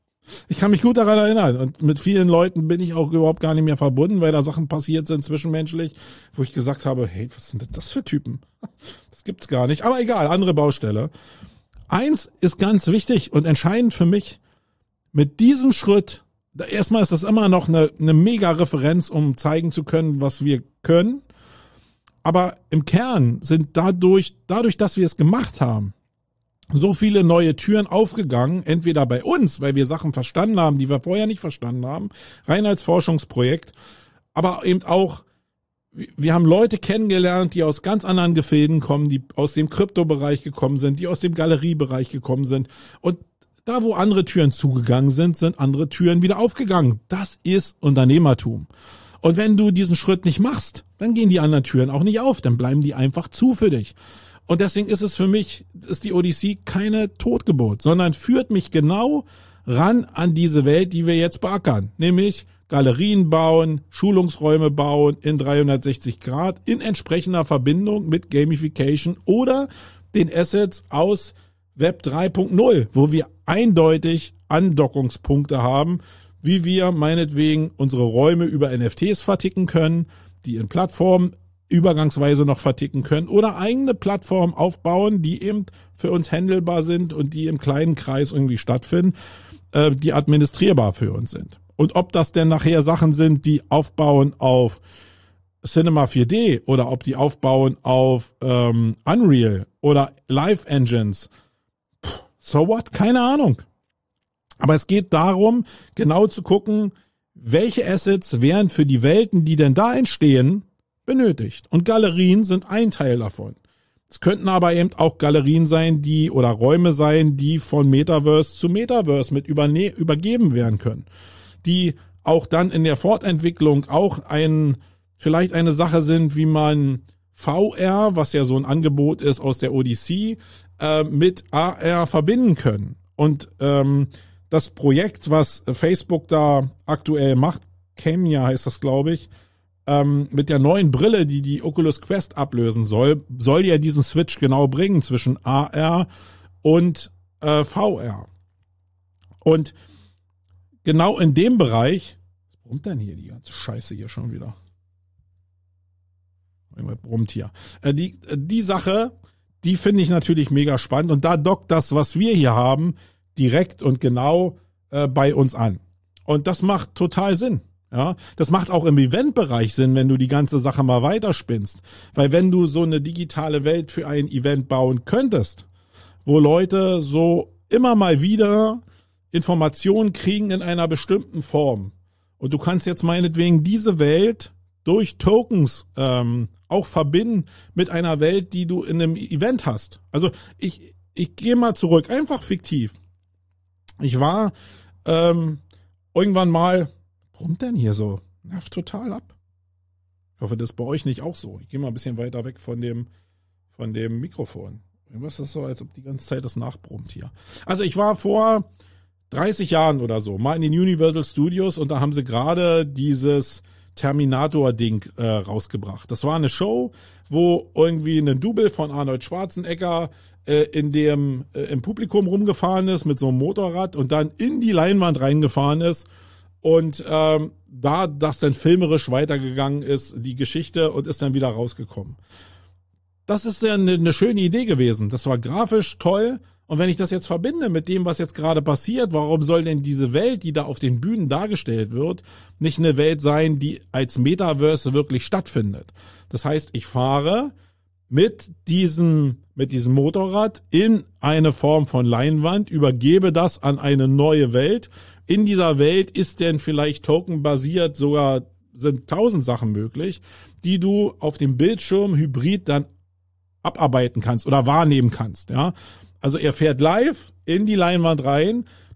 S1: Ich kann mich gut daran erinnern und mit vielen Leuten bin ich auch überhaupt gar nicht mehr verbunden, weil da Sachen passiert sind zwischenmenschlich, wo ich gesagt habe, hey, was sind das für Typen? Das gibt's gar nicht, aber egal, andere Baustelle. Eins ist ganz wichtig und entscheidend für mich, mit diesem Schritt, erstmal ist das immer noch eine, eine mega Referenz, um zeigen zu können, was wir können. Aber im Kern sind dadurch, dadurch, dass wir es gemacht haben, so viele neue Türen aufgegangen, entweder bei uns, weil wir Sachen verstanden haben, die wir vorher nicht verstanden haben, rein als Forschungsprojekt, aber eben auch, wir haben Leute kennengelernt, die aus ganz anderen Gefilden kommen, die aus dem Kryptobereich gekommen sind, die aus dem Galeriebereich gekommen sind und da, wo andere Türen zugegangen sind, sind andere Türen wieder aufgegangen. Das ist Unternehmertum. Und wenn du diesen Schritt nicht machst, dann gehen die anderen Türen auch nicht auf. Dann bleiben die einfach zu für dich. Und deswegen ist es für mich, ist die Odyssee keine Totgeburt, sondern führt mich genau ran an diese Welt, die wir jetzt beackern. Nämlich Galerien bauen, Schulungsräume bauen in dreihundertsechzig Grad in entsprechender Verbindung mit Gamification oder den Assets aus Web drei Punkt null, wo wir eindeutig Andockungspunkte haben, wie wir meinetwegen unsere Räume über N F Ts verticken können, die in Plattformen übergangsweise noch verticken können oder eigene Plattformen aufbauen, die eben für uns handelbar sind und die im kleinen Kreis irgendwie stattfinden, äh, die administrierbar für uns sind. Und ob das denn nachher Sachen sind, die aufbauen auf Cinema vier D oder ob die aufbauen auf ähm, Unreal oder Live Engines, so what? Keine Ahnung. Aber es geht darum, genau zu gucken, welche Assets werden für die Welten, die denn da entstehen, benötigt. Und Galerien sind ein Teil davon. Es könnten aber eben auch Galerien sein, die oder Räume sein, die von Metaverse zu Metaverse mit überne- übergeben werden können. Die auch dann in der Fortentwicklung auch ein, vielleicht eine Sache sind, wie man V R, was ja so ein Angebot ist aus der Odyssee, mit A R verbinden können. Und ähm, das Projekt, was Facebook da aktuell macht, Camia heißt das, glaube ich, ähm, mit der neuen Brille, die die Oculus Quest ablösen soll, soll ja diesen Switch genau bringen zwischen A R und äh, V R. Und genau in dem Bereich, was brummt denn hier die ganze Scheiße hier schon wieder? Irgendwas brummt hier. Äh, die, die Sache, die finde ich natürlich mega spannend und da dockt das, was wir hier haben, direkt und genau äh, bei uns an. Und das macht total Sinn. Ja, das macht auch im Eventbereich Sinn, wenn du die ganze Sache mal weiterspinnst. Weil wenn du so eine digitale Welt für ein Event bauen könntest, wo Leute so immer mal wieder Informationen kriegen in einer bestimmten Form und du kannst jetzt meinetwegen diese Welt durch Tokens ähm, auch verbinden mit einer Welt, die du in einem Event hast. Also ich ich gehe mal zurück, einfach fiktiv. Ich war ähm, irgendwann mal, warum denn hier so? Nervt total ab. Ich hoffe, das ist bei euch nicht auch so. Ich gehe mal ein bisschen weiter weg von dem von dem Mikrofon. Irgendwas ist so, als ob die ganze Zeit das nachbrummt hier. Also ich war vor dreißig Jahren oder so mal in den Universal Studios und da haben sie gerade dieses Terminator-Ding äh, rausgebracht. Das war eine Show, wo irgendwie ein Double von Arnold Schwarzenegger äh, in dem äh, im Publikum rumgefahren ist mit so einem Motorrad und dann in die Leinwand reingefahren ist und ähm, da das dann filmerisch weitergegangen ist, die Geschichte, und ist dann wieder rausgekommen. Das ist ja eine, eine schöne Idee gewesen. Das war grafisch toll. Und wenn ich das jetzt verbinde mit dem, was jetzt gerade passiert, warum soll denn diese Welt, die da auf den Bühnen dargestellt wird, nicht eine Welt sein, die als Metaverse wirklich stattfindet? Das heißt, ich fahre mit diesem, mit diesem Motorrad in eine Form von Leinwand, übergebe das an eine neue Welt. In dieser Welt ist denn vielleicht tokenbasiert, sogar sind tausend Sachen möglich, die du auf dem Bildschirm hybrid dann abarbeiten kannst oder wahrnehmen kannst, ja. Also er fährt live in die Leinwand rein,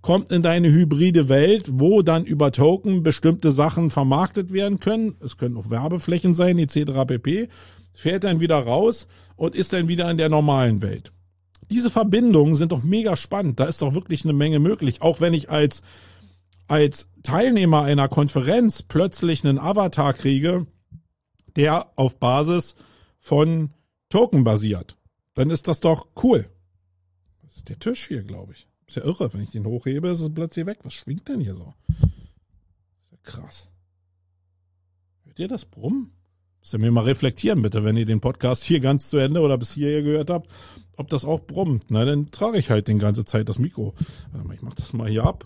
S1: kommt in deine hybride Welt, wo dann über Token bestimmte Sachen vermarktet werden können. Es können auch Werbeflächen sein, et cetera pp. Fährt dann wieder raus und ist dann wieder in der normalen Welt. Diese Verbindungen sind doch mega spannend. Da ist doch wirklich eine Menge möglich. Auch wenn ich als, als Teilnehmer einer Konferenz plötzlich einen Avatar kriege, der auf Basis von Token basiert, dann ist das doch cool. Das ist der Tisch hier, glaube ich. Ist ja irre. Wenn ich den hochhebe, ist es plötzlich weg. Was schwingt denn hier so? Ist ja krass. Hört ihr das Brummen? Müsst ihr mir mal reflektieren, bitte, wenn ihr den Podcast hier ganz zu Ende oder bis hierher gehört habt, ob das auch brummt. Na, dann trage ich halt die ganze Zeit das Mikro. Warte mal, ich mach das mal hier ab.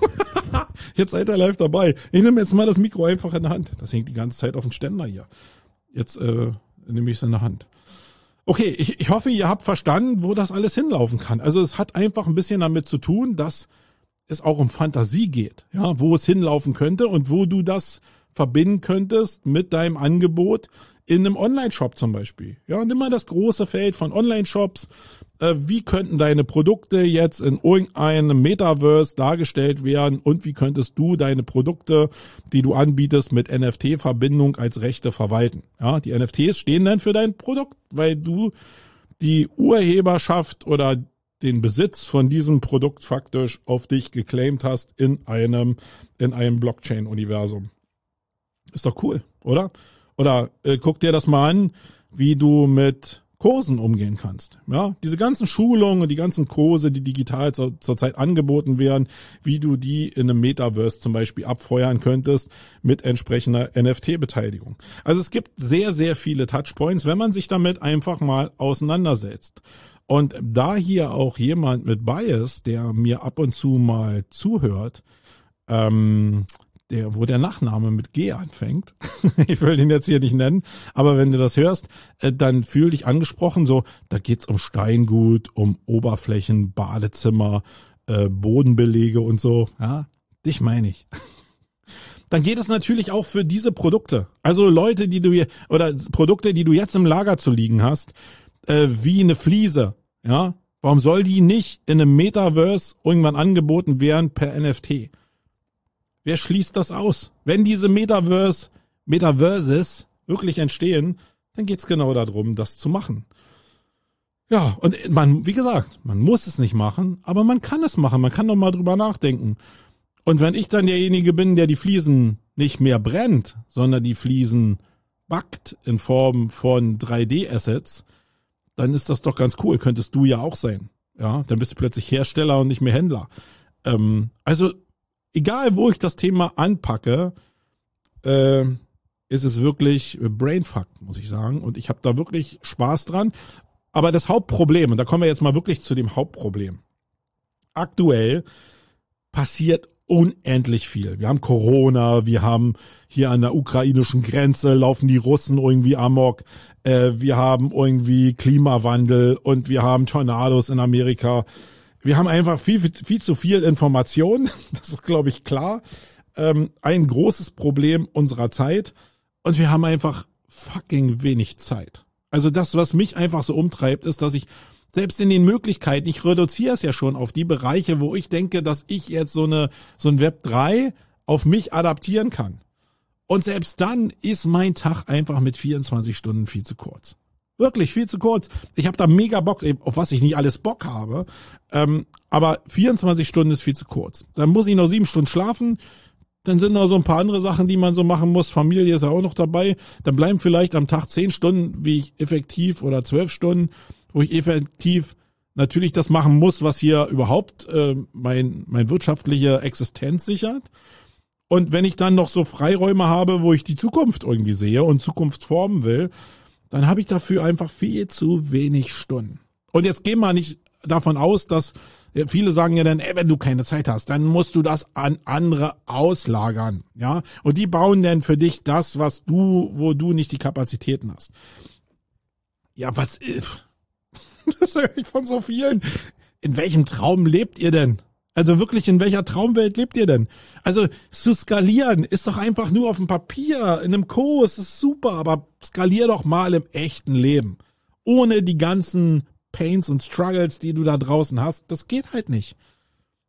S1: Jetzt seid ihr live dabei. Ich nehme jetzt mal das Mikro einfach in der Hand. Das hängt die ganze Zeit auf dem Ständer hier. Jetzt äh, nehme ich es in der Hand. Okay, ich, ich hoffe, ihr habt verstanden, wo das alles hinlaufen kann. Also es hat einfach ein bisschen damit zu tun, dass es auch um Fantasie geht, ja, wo es hinlaufen könnte und wo du das verbinden könntest mit deinem Angebot in einem Online-Shop zum Beispiel. Ja, nimm mal das große Feld von Online-Shops. Äh, wie könnten deine Produkte jetzt in irgendeinem Metaverse dargestellt werden und wie könntest du deine Produkte, die du anbietest, mit N F T-Verbindung als Rechte verwalten? Ja, die N F Ts stehen dann für dein Produkt, weil du die Urheberschaft oder den Besitz von diesem Produkt faktisch auf dich geclaimt hast in einem, in einem Blockchain-Universum. Ist doch cool, oder? Oder äh, guck dir das mal an, wie du mit Kursen umgehen kannst. Ja, diese ganzen Schulungen und die ganzen Kurse, die digital zur, zurzeit angeboten werden, wie du die in einem Metaverse zum Beispiel abfeuern könntest mit entsprechender N F T-Beteiligung. Also es gibt sehr, sehr viele Touchpoints, wenn man sich damit einfach mal auseinandersetzt. Und da hier auch jemand mit Bias, der mir ab und zu mal zuhört, ähm, der, wo der Nachname mit G anfängt. Ich will den jetzt hier nicht nennen, aber wenn du das hörst, dann fühl dich angesprochen. So, da geht's um Steingut, um Oberflächen, Badezimmer, äh, Bodenbelege und so. Ja, dich meine ich. Dann geht es natürlich auch für diese Produkte. Also Leute, die du hier, oder Produkte, die du jetzt im Lager zu liegen hast, äh, wie eine Fliese. Ja, warum soll die nicht in einem Metaverse irgendwann angeboten werden per N F T? Wer schließt das aus? Wenn diese Metaverse, Metaverses wirklich entstehen, dann geht's genau darum, das zu machen. Ja, und man, wie gesagt, man muss es nicht machen, aber man kann es machen. Man kann doch mal drüber nachdenken. Und wenn ich dann derjenige bin, der die Fliesen nicht mehr brennt, sondern die Fliesen backt in Form von drei D Assets, dann ist das doch ganz cool. Könntest du ja auch sein. Ja, dann bist du plötzlich Hersteller und nicht mehr Händler. Ähm, also, egal, wo ich das Thema anpacke, äh, ist es wirklich Brainfuck, muss ich sagen. Und ich habe da wirklich Spaß dran. Aber das Hauptproblem, und da kommen wir jetzt mal wirklich zu dem Hauptproblem. Aktuell passiert unendlich viel. Wir haben Corona, wir haben hier an der ukrainischen Grenze laufen die Russen irgendwie amok. Äh, wir haben irgendwie Klimawandel und wir haben Tornados in Amerika. Wir haben einfach viel, viel, viel zu viel Information. Das ist, glaube ich, klar. Ähm, ein großes Problem unserer Zeit. Und wir haben einfach fucking wenig Zeit. Also das, was mich einfach so umtreibt, ist, dass ich selbst in den Möglichkeiten, ich reduziere es ja schon auf die Bereiche, wo ich denke, dass ich jetzt so eine, so ein Web drei auf mich adaptieren kann. Und selbst dann ist mein Tag einfach mit vierundzwanzig Stunden viel zu kurz. Wirklich viel zu kurz. Ich habe da mega Bock, auf was ich nicht alles Bock habe. Ähm, aber vierundzwanzig Stunden ist viel zu kurz. Dann muss ich noch sieben Stunden schlafen. Dann sind noch so ein paar andere Sachen, die man so machen muss. Familie ist ja auch noch dabei. Dann bleiben vielleicht am Tag zehn Stunden, wie ich effektiv, oder zwölf Stunden, wo ich effektiv natürlich das machen muss, was hier überhaupt äh, mein, mein wirtschaftliche Existenz sichert. Und wenn ich dann noch so Freiräume habe, wo ich die Zukunft irgendwie sehe und Zukunft formen will, dann habe ich dafür einfach viel zu wenig Stunden. Und jetzt geh mal nicht davon aus, dass viele sagen ja dann, ey, wenn du keine Zeit hast, dann musst du das an andere auslagern, ja? Und die bauen dann für dich das, was du, wo du nicht die Kapazitäten hast. Ja, was ist? Das höre ich von so vielen. In welchem Traum lebt ihr denn? Also wirklich, in welcher Traumwelt lebt ihr denn? Also zu skalieren ist doch einfach nur auf dem Papier, in einem Kurs, ist super, aber skalier doch mal im echten Leben. Ohne die ganzen Pains und Struggles, die du da draußen hast, das geht halt nicht.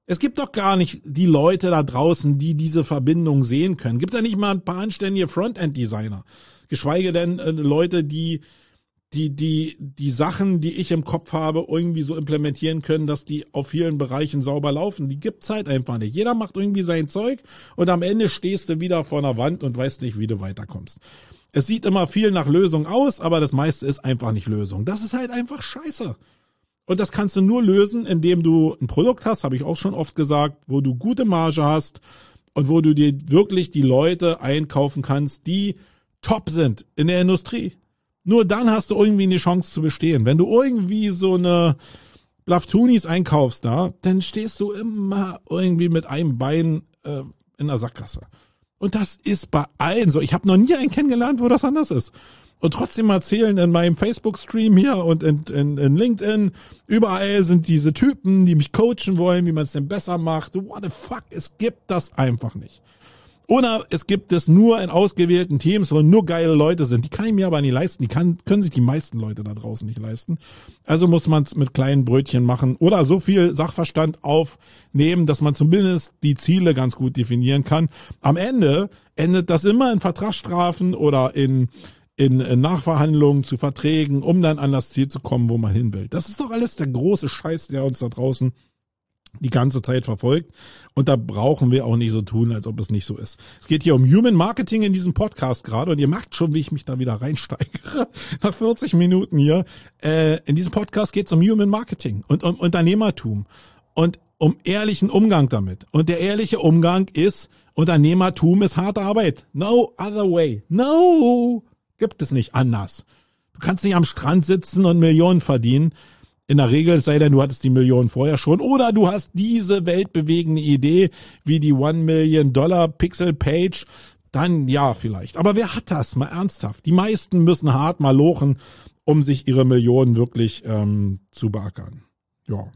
S1: Es gibt doch gar nicht die Leute da draußen, die diese Verbindung sehen können. Gibt da nicht mal ein paar anständige Frontend-Designer? Geschweige denn äh, Leute, die die die die Sachen, die ich im Kopf habe, irgendwie so implementieren können, dass die auf vielen Bereichen sauber laufen. Die gibt's halt einfach nicht. Jeder macht irgendwie sein Zeug und am Ende stehst du wieder vor einer Wand und weißt nicht, wie du weiterkommst. Es sieht immer viel nach Lösung aus, aber das meiste ist einfach nicht Lösung. Das ist halt einfach scheiße. Und das kannst du nur lösen, indem du ein Produkt hast, habe ich auch schon oft gesagt, wo du gute Marge hast und wo du dir wirklich die Leute einkaufen kannst, die top sind in der Industrie. Nur dann hast du irgendwie eine Chance zu bestehen. Wenn du irgendwie so eine Blaftunis einkaufst da, dann stehst du immer irgendwie mit einem Bein äh, in der Sackgasse. Und das ist bei allen so. Ich habe noch nie einen kennengelernt, wo das anders ist. Und trotzdem erzählen in meinem Facebook-Stream hier und in, in, in LinkedIn, überall sind diese Typen, die mich coachen wollen, wie man es denn besser macht. What the fuck, es gibt das einfach nicht. Oder es gibt es nur in ausgewählten Teams, wo nur geile Leute sind. Die kann ich mir aber nicht leisten. Die kann, können sich die meisten Leute da draußen nicht leisten. Also muss man es mit kleinen Brötchen machen oder so viel Sachverstand aufnehmen, dass man zumindest die Ziele ganz gut definieren kann. Am Ende endet das immer in Vertragsstrafen oder in In, in Nachverhandlungen zu Verträgen, um dann an das Ziel zu kommen, wo man hin will. Das ist doch alles der große Scheiß, der uns da draußen die ganze Zeit verfolgt. Und da brauchen wir auch nicht so tun, als ob es nicht so ist. Es geht hier um Human Marketing in diesem Podcast gerade und ihr merkt schon, wie ich mich da wieder reinsteigere. Nach vierzig Minuten hier. Äh, in diesem Podcast geht es um Human Marketing und um Unternehmertum und um ehrlichen Umgang damit. Und der ehrliche Umgang ist, Unternehmertum ist harte Arbeit. No other way. No! Gibt es nicht anders. Du kannst nicht am Strand sitzen und Millionen verdienen. In der Regel, es sei denn, du hattest die Millionen vorher schon. Oder du hast diese weltbewegende Idee wie die One Million Dollar Pixel Page. Dann ja, vielleicht. Aber wer hat das? Mal ernsthaft. Die meisten müssen hart mal lochen, um sich ihre Millionen wirklich ähm, zu beackern. Ja.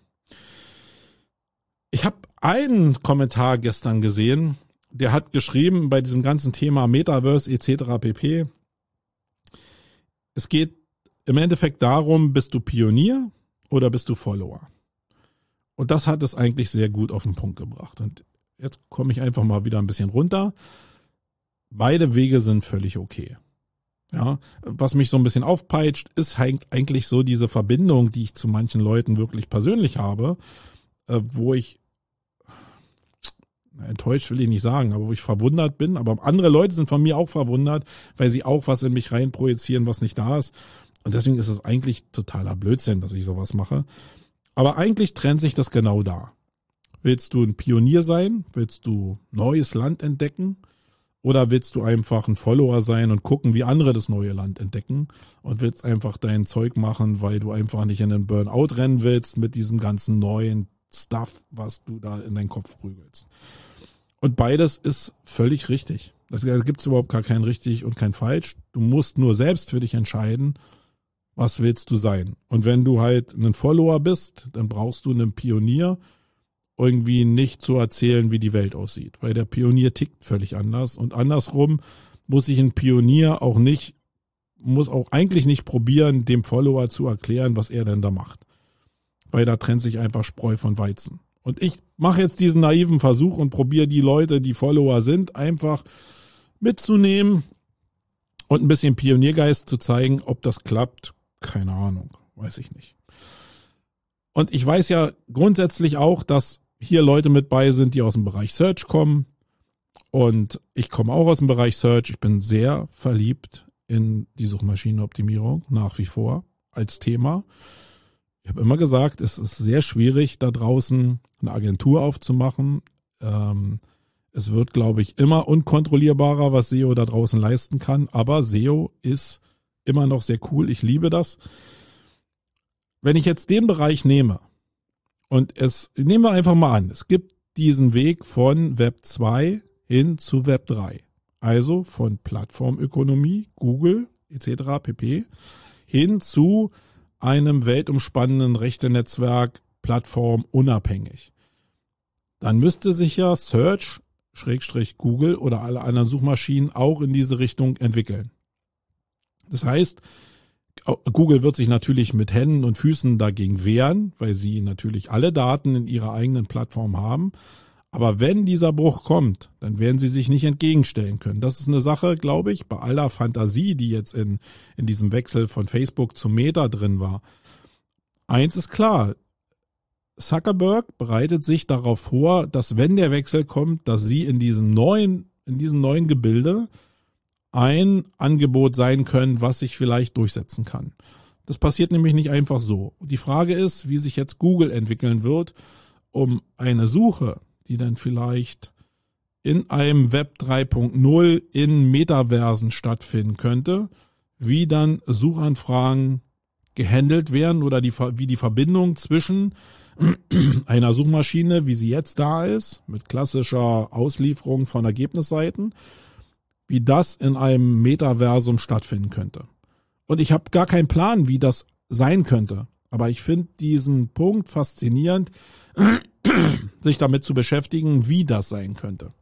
S1: Ich habe einen Kommentar gestern gesehen, der hat geschrieben bei diesem ganzen Thema Metaverse et cetera pp. Es geht im Endeffekt darum, bist du Pionier oder bist du Follower? Und das hat es eigentlich sehr gut auf den Punkt gebracht. Und jetzt komme ich einfach mal wieder ein bisschen runter. Beide Wege sind völlig okay. Ja, was mich so ein bisschen aufpeitscht, ist eigentlich so diese Verbindung, die ich zu manchen Leuten wirklich persönlich habe, wo ich enttäuscht will ich nicht sagen, aber wo ich verwundert bin, aber andere Leute sind von mir auch verwundert, weil sie auch was in mich rein projizieren, was nicht da ist. Und deswegen ist es eigentlich totaler Blödsinn, dass ich sowas mache. Aber eigentlich trennt sich das genau da. Willst du ein Pionier sein? Willst du neues Land entdecken? Oder willst du einfach ein Follower sein und gucken, wie andere das neue Land entdecken? Und willst einfach dein Zeug machen, weil du einfach nicht in den Burnout rennen willst mit diesem ganzen neuen Stuff, was du da in deinen Kopf prügelst. Und beides ist völlig richtig. Da gibt es überhaupt gar kein richtig und kein falsch. Du musst nur selbst für dich entscheiden, was willst du sein. Und wenn du halt ein Follower bist, dann brauchst du einen Pionier, irgendwie nicht zu erzählen, wie die Welt aussieht. Weil der Pionier tickt völlig anders. Und andersrum muss sich ein Pionier auch nicht, muss auch eigentlich nicht probieren, dem Follower zu erklären, was er denn da macht. Weil da trennt sich einfach Spreu von Weizen. Und ich mache jetzt diesen naiven Versuch und probiere die Leute, die Follower sind, einfach mitzunehmen und ein bisschen Pioniergeist zu zeigen. Ob das klappt, keine Ahnung, weiß ich nicht. Und ich weiß ja grundsätzlich auch, dass hier Leute mit bei sind, die aus dem Bereich Search kommen. Und ich komme auch aus dem Bereich Search. Ich bin sehr verliebt in die Suchmaschinenoptimierung, nach wie vor, als Thema. Ich habe immer gesagt, es ist sehr schwierig, da draußen eine Agentur aufzumachen. Ähm, es wird, glaube ich, immer unkontrollierbarer, was S E O da draußen leisten kann. Aber S E O ist immer noch sehr cool. Ich liebe das. Wenn ich jetzt den Bereich nehme und es, nehmen wir einfach mal an, es gibt diesen Weg von Web zwei hin zu Web drei. Also von Plattformökonomie, Google et cetera pp. hin zu einem weltumspannenden Rechtenetzwerk, Plattform unabhängig. Dann müsste sich ja Search, Schrägstrich Google oder alle anderen Suchmaschinen auch in diese Richtung entwickeln. Das heißt, Google wird sich natürlich mit Händen und Füßen dagegen wehren, weil sie natürlich alle Daten in ihrer eigenen Plattform haben. Aber wenn dieser Bruch kommt, dann werden sie sich nicht entgegenstellen können. Das ist eine Sache, glaube ich, bei aller Fantasie, die jetzt in, in diesem Wechsel von Facebook zu Meta drin war. Eins ist klar, Zuckerberg bereitet sich darauf vor, dass wenn der Wechsel kommt, dass sie in diesem neuen, in diesem neuen Gebilde ein Angebot sein können, was sich vielleicht durchsetzen kann. Das passiert nämlich nicht einfach so. Die Frage ist, wie sich jetzt Google entwickeln wird, um eine Suche, die dann vielleicht in einem Web drei Punkt null in Metaversen stattfinden könnte, wie dann Suchanfragen gehandelt werden oder die, wie die Verbindung zwischen einer Suchmaschine, wie sie jetzt da ist, mit klassischer Auslieferung von Ergebnisseiten, wie das in einem Metaversum stattfinden könnte. Und ich habe gar keinen Plan, wie das sein könnte. Aber ich finde diesen Punkt faszinierend, sich damit zu beschäftigen, wie das sein könnte.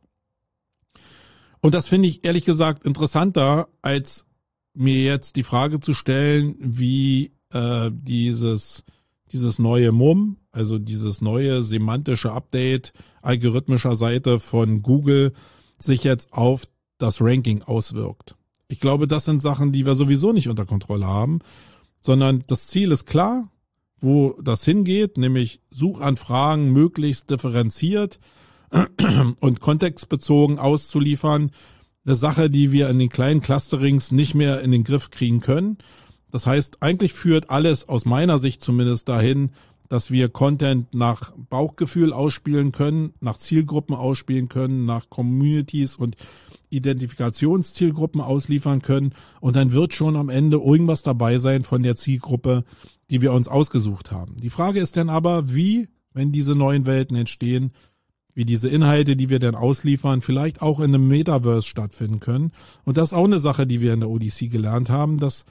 S1: Und das finde ich ehrlich gesagt interessanter, als mir jetzt die Frage zu stellen, wie äh, dieses, dieses neue M U M, also dieses neue semantische Update algorithmischer Seite von Google sich jetzt auf das Ranking auswirkt. Ich glaube, das sind Sachen, die wir sowieso nicht unter Kontrolle haben, sondern das Ziel ist klar, wo das hingeht, nämlich Suchanfragen möglichst differenziert und kontextbezogen auszuliefern. Eine Sache, die wir in den kleinen Clusterings nicht mehr in den Griff kriegen können. Das heißt, eigentlich führt alles aus meiner Sicht zumindest dahin, dass wir Content nach Bauchgefühl ausspielen können, nach Zielgruppen ausspielen können, nach Communities und Identifikationszielgruppen ausliefern können und dann wird schon am Ende irgendwas dabei sein von der Zielgruppe, die wir uns ausgesucht haben. Die Frage ist dann aber, wie, wenn diese neuen Welten entstehen, wie diese Inhalte, die wir dann ausliefern, vielleicht auch in einem Metaverse stattfinden können. Und das ist auch eine Sache, die wir in der O D C gelernt haben, dass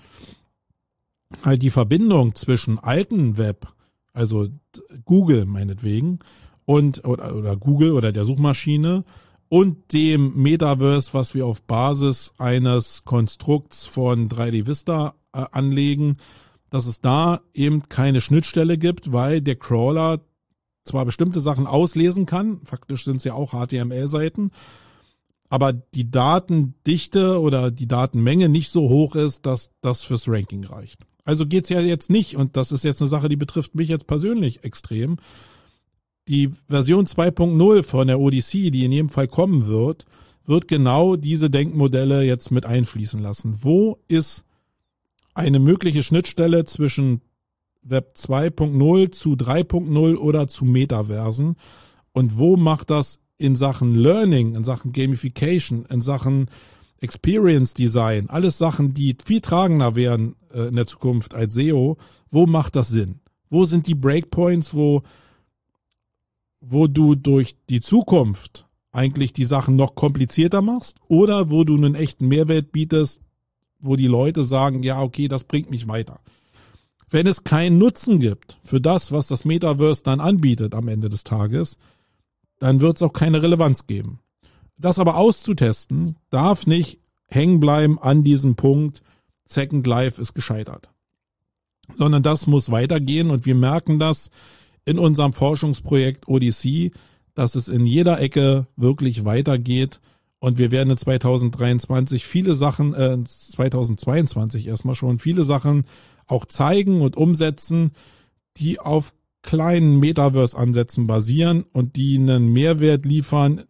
S1: halt die Verbindung zwischen alten Web, also Google meinetwegen, und oder, oder Google oder der Suchmaschine und dem Metaverse, was wir auf Basis eines Konstrukts von drei D Vista äh, anlegen, dass es da eben keine Schnittstelle gibt, weil der Crawler zwar bestimmte Sachen auslesen kann, faktisch sind es ja auch H T M L-Seiten, aber die Datendichte oder die Datenmenge nicht so hoch ist, dass das fürs Ranking reicht. Also geht's ja jetzt nicht, und das ist jetzt eine Sache, die betrifft mich jetzt persönlich extrem, die Version zwei Punkt null von der O D C, die in jedem Fall kommen wird, wird genau diese Denkmodelle jetzt mit einfließen lassen. Wo ist eine mögliche Schnittstelle zwischen Web zwei Punkt null zu drei Punkt null oder zu Metaversen? Und wo macht das in Sachen Learning, in Sachen Gamification, in Sachen Experience Design, alles Sachen, die viel tragender wären äh, in der Zukunft als S E O, wo macht das Sinn? Wo sind die Breakpoints, wo wo du durch die Zukunft eigentlich die Sachen noch komplizierter machst oder wo du einen echten Mehrwert bietest, wo die Leute sagen, ja, okay, das bringt mich weiter. Wenn es keinen Nutzen gibt für das, was das Metaverse dann anbietet am Ende des Tages, dann wird es auch keine Relevanz geben. Das aber auszutesten, darf nicht hängen bleiben an diesem Punkt, Second Life ist gescheitert. Sondern das muss weitergehen und wir merken das in unserem Forschungsprojekt O D C, dass es in jeder Ecke wirklich weitergeht und wir werden in zweitausenddreiundzwanzig viele Sachen, äh, zweitausendzweiundzwanzig erstmal schon viele Sachen auch zeigen und umsetzen, die auf kleinen Metaverse-Ansätzen basieren und die einen Mehrwert liefern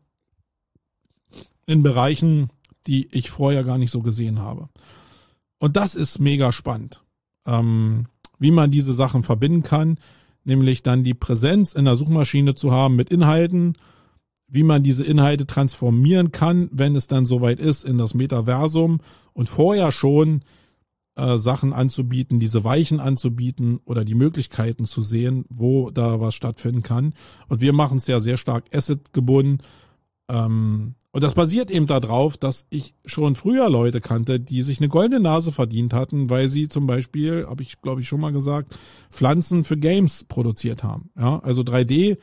S1: in Bereichen, die ich vorher gar nicht so gesehen habe. Und das ist mega spannend, ähm, wie man diese Sachen verbinden kann, nämlich dann die Präsenz in der Suchmaschine zu haben mit Inhalten, wie man diese Inhalte transformieren kann, wenn es dann soweit ist in das Metaversum und vorher schon äh, Sachen anzubieten, diese Weichen anzubieten oder die Möglichkeiten zu sehen, wo da was stattfinden kann. Und wir machen es ja sehr stark asset-gebunden. Ähm, und das basiert eben darauf, dass ich schon früher Leute kannte, die sich eine goldene Nase verdient hatten, weil sie zum Beispiel, habe ich glaube ich schon mal gesagt, Pflanzen für Games produziert haben. Ja, also drei D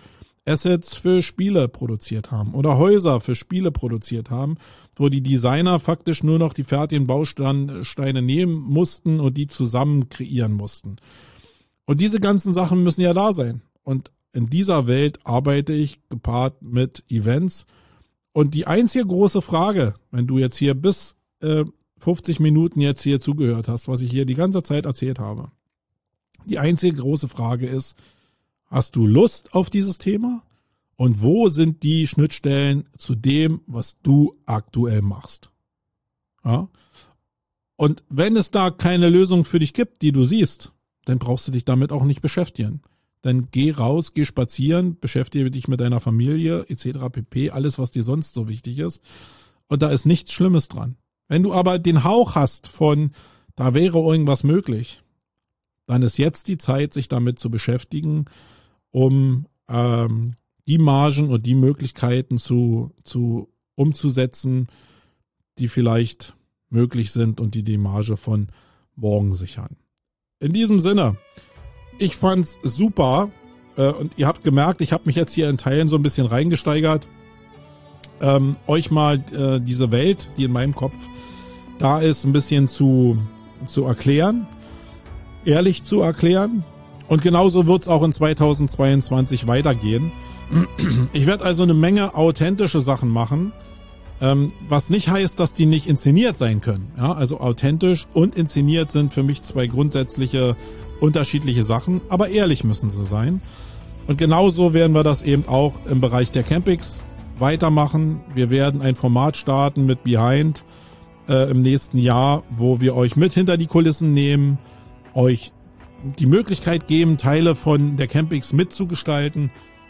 S1: Assets für Spiele produziert haben oder Häuser für Spiele produziert haben, wo die Designer faktisch nur noch die fertigen Bausteine nehmen mussten und die zusammen kreieren mussten. Und diese ganzen Sachen müssen ja da sein. Und in dieser Welt arbeite ich gepaart mit Events. Und die einzige große Frage, wenn du jetzt hier bis äh, fünfzig Minuten jetzt hier zugehört hast, was ich hier die ganze Zeit erzählt habe, die einzige große Frage ist, hast du Lust auf dieses Thema? Und wo sind die Schnittstellen zu dem, was du aktuell machst? Ja? Und wenn es da keine Lösung für dich gibt, die du siehst, dann brauchst du dich damit auch nicht beschäftigen. Dann geh raus, geh spazieren, beschäftige dich mit deiner Familie et cetera pp. Alles, was dir sonst so wichtig ist. Und da ist nichts Schlimmes dran. Wenn du aber den Hauch hast von, da wäre irgendwas möglich, dann ist jetzt die Zeit, sich damit zu beschäftigen, um ähm, die Margen und die Möglichkeiten zu, zu umzusetzen, die vielleicht möglich sind und die die Marge von morgen sichern. In diesem Sinne, ich fand's super äh, und ihr habt gemerkt, ich habe mich jetzt hier in Teilen so ein bisschen reingesteigert, ähm, euch mal äh, diese Welt, die in meinem Kopf da ist, ein bisschen zu, zu erklären, ehrlich zu erklären. Und genauso wird's auch in zweitausendzweiundzwanzig weitergehen. Ich werde also eine Menge authentische Sachen machen, ähm, was nicht heißt, dass die nicht inszeniert sein können. Ja, also authentisch und inszeniert sind für mich zwei grundsätzliche unterschiedliche Sachen, aber ehrlich müssen sie sein. Und genauso werden wir das eben auch im Bereich der Campings weitermachen. Wir werden ein Format starten mit Behind äh, im nächsten Jahr, wo wir euch mit hinter die Kulissen nehmen, euch die Möglichkeit geben, Teile von der Campings mitzugestalten.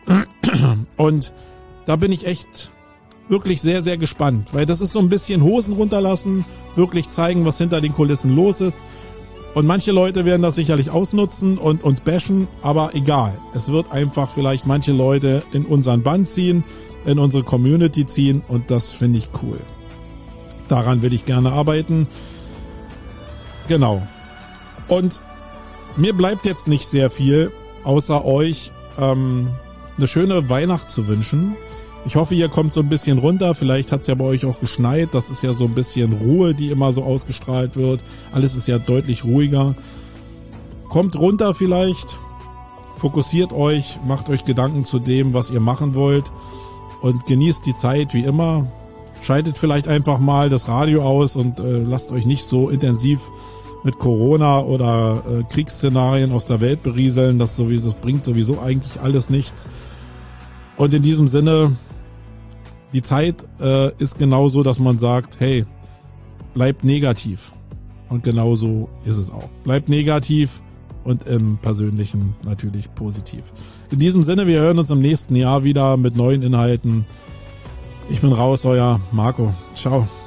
S1: Und da bin ich echt wirklich sehr, sehr gespannt, weil das ist so ein bisschen Hosen runterlassen, wirklich zeigen, was hinter den Kulissen los ist. Und manche Leute werden das sicherlich ausnutzen und uns bashen, aber egal. Es wird einfach vielleicht manche Leute in unseren Bann ziehen, in unsere Community ziehen und das finde ich cool. Daran will ich gerne arbeiten. Genau. Und mir bleibt jetzt nicht sehr viel, außer euch ähm, eine schöne Weihnacht zu wünschen. Ich hoffe, ihr kommt so ein bisschen runter. Vielleicht hat es ja bei euch auch geschneit. Das ist ja so ein bisschen Ruhe, die immer so ausgestrahlt wird. Alles ist ja deutlich ruhiger. Kommt runter vielleicht. Fokussiert euch. Macht euch Gedanken zu dem, was ihr machen wollt. Und genießt die Zeit wie immer. Schaltet vielleicht einfach mal das Radio aus und äh, lasst euch nicht so intensiv mit Corona oder äh, Kriegsszenarien aus der Welt berieseln. Das, sowieso, das bringt sowieso eigentlich alles nichts. Und in diesem Sinne, die Zeit äh, ist genauso, dass man sagt, hey, bleibt negativ. Und genauso ist es auch. Bleibt negativ und im Persönlichen natürlich positiv. In diesem Sinne, wir hören uns im nächsten Jahr wieder mit neuen Inhalten. Ich bin raus, euer Marco. Ciao.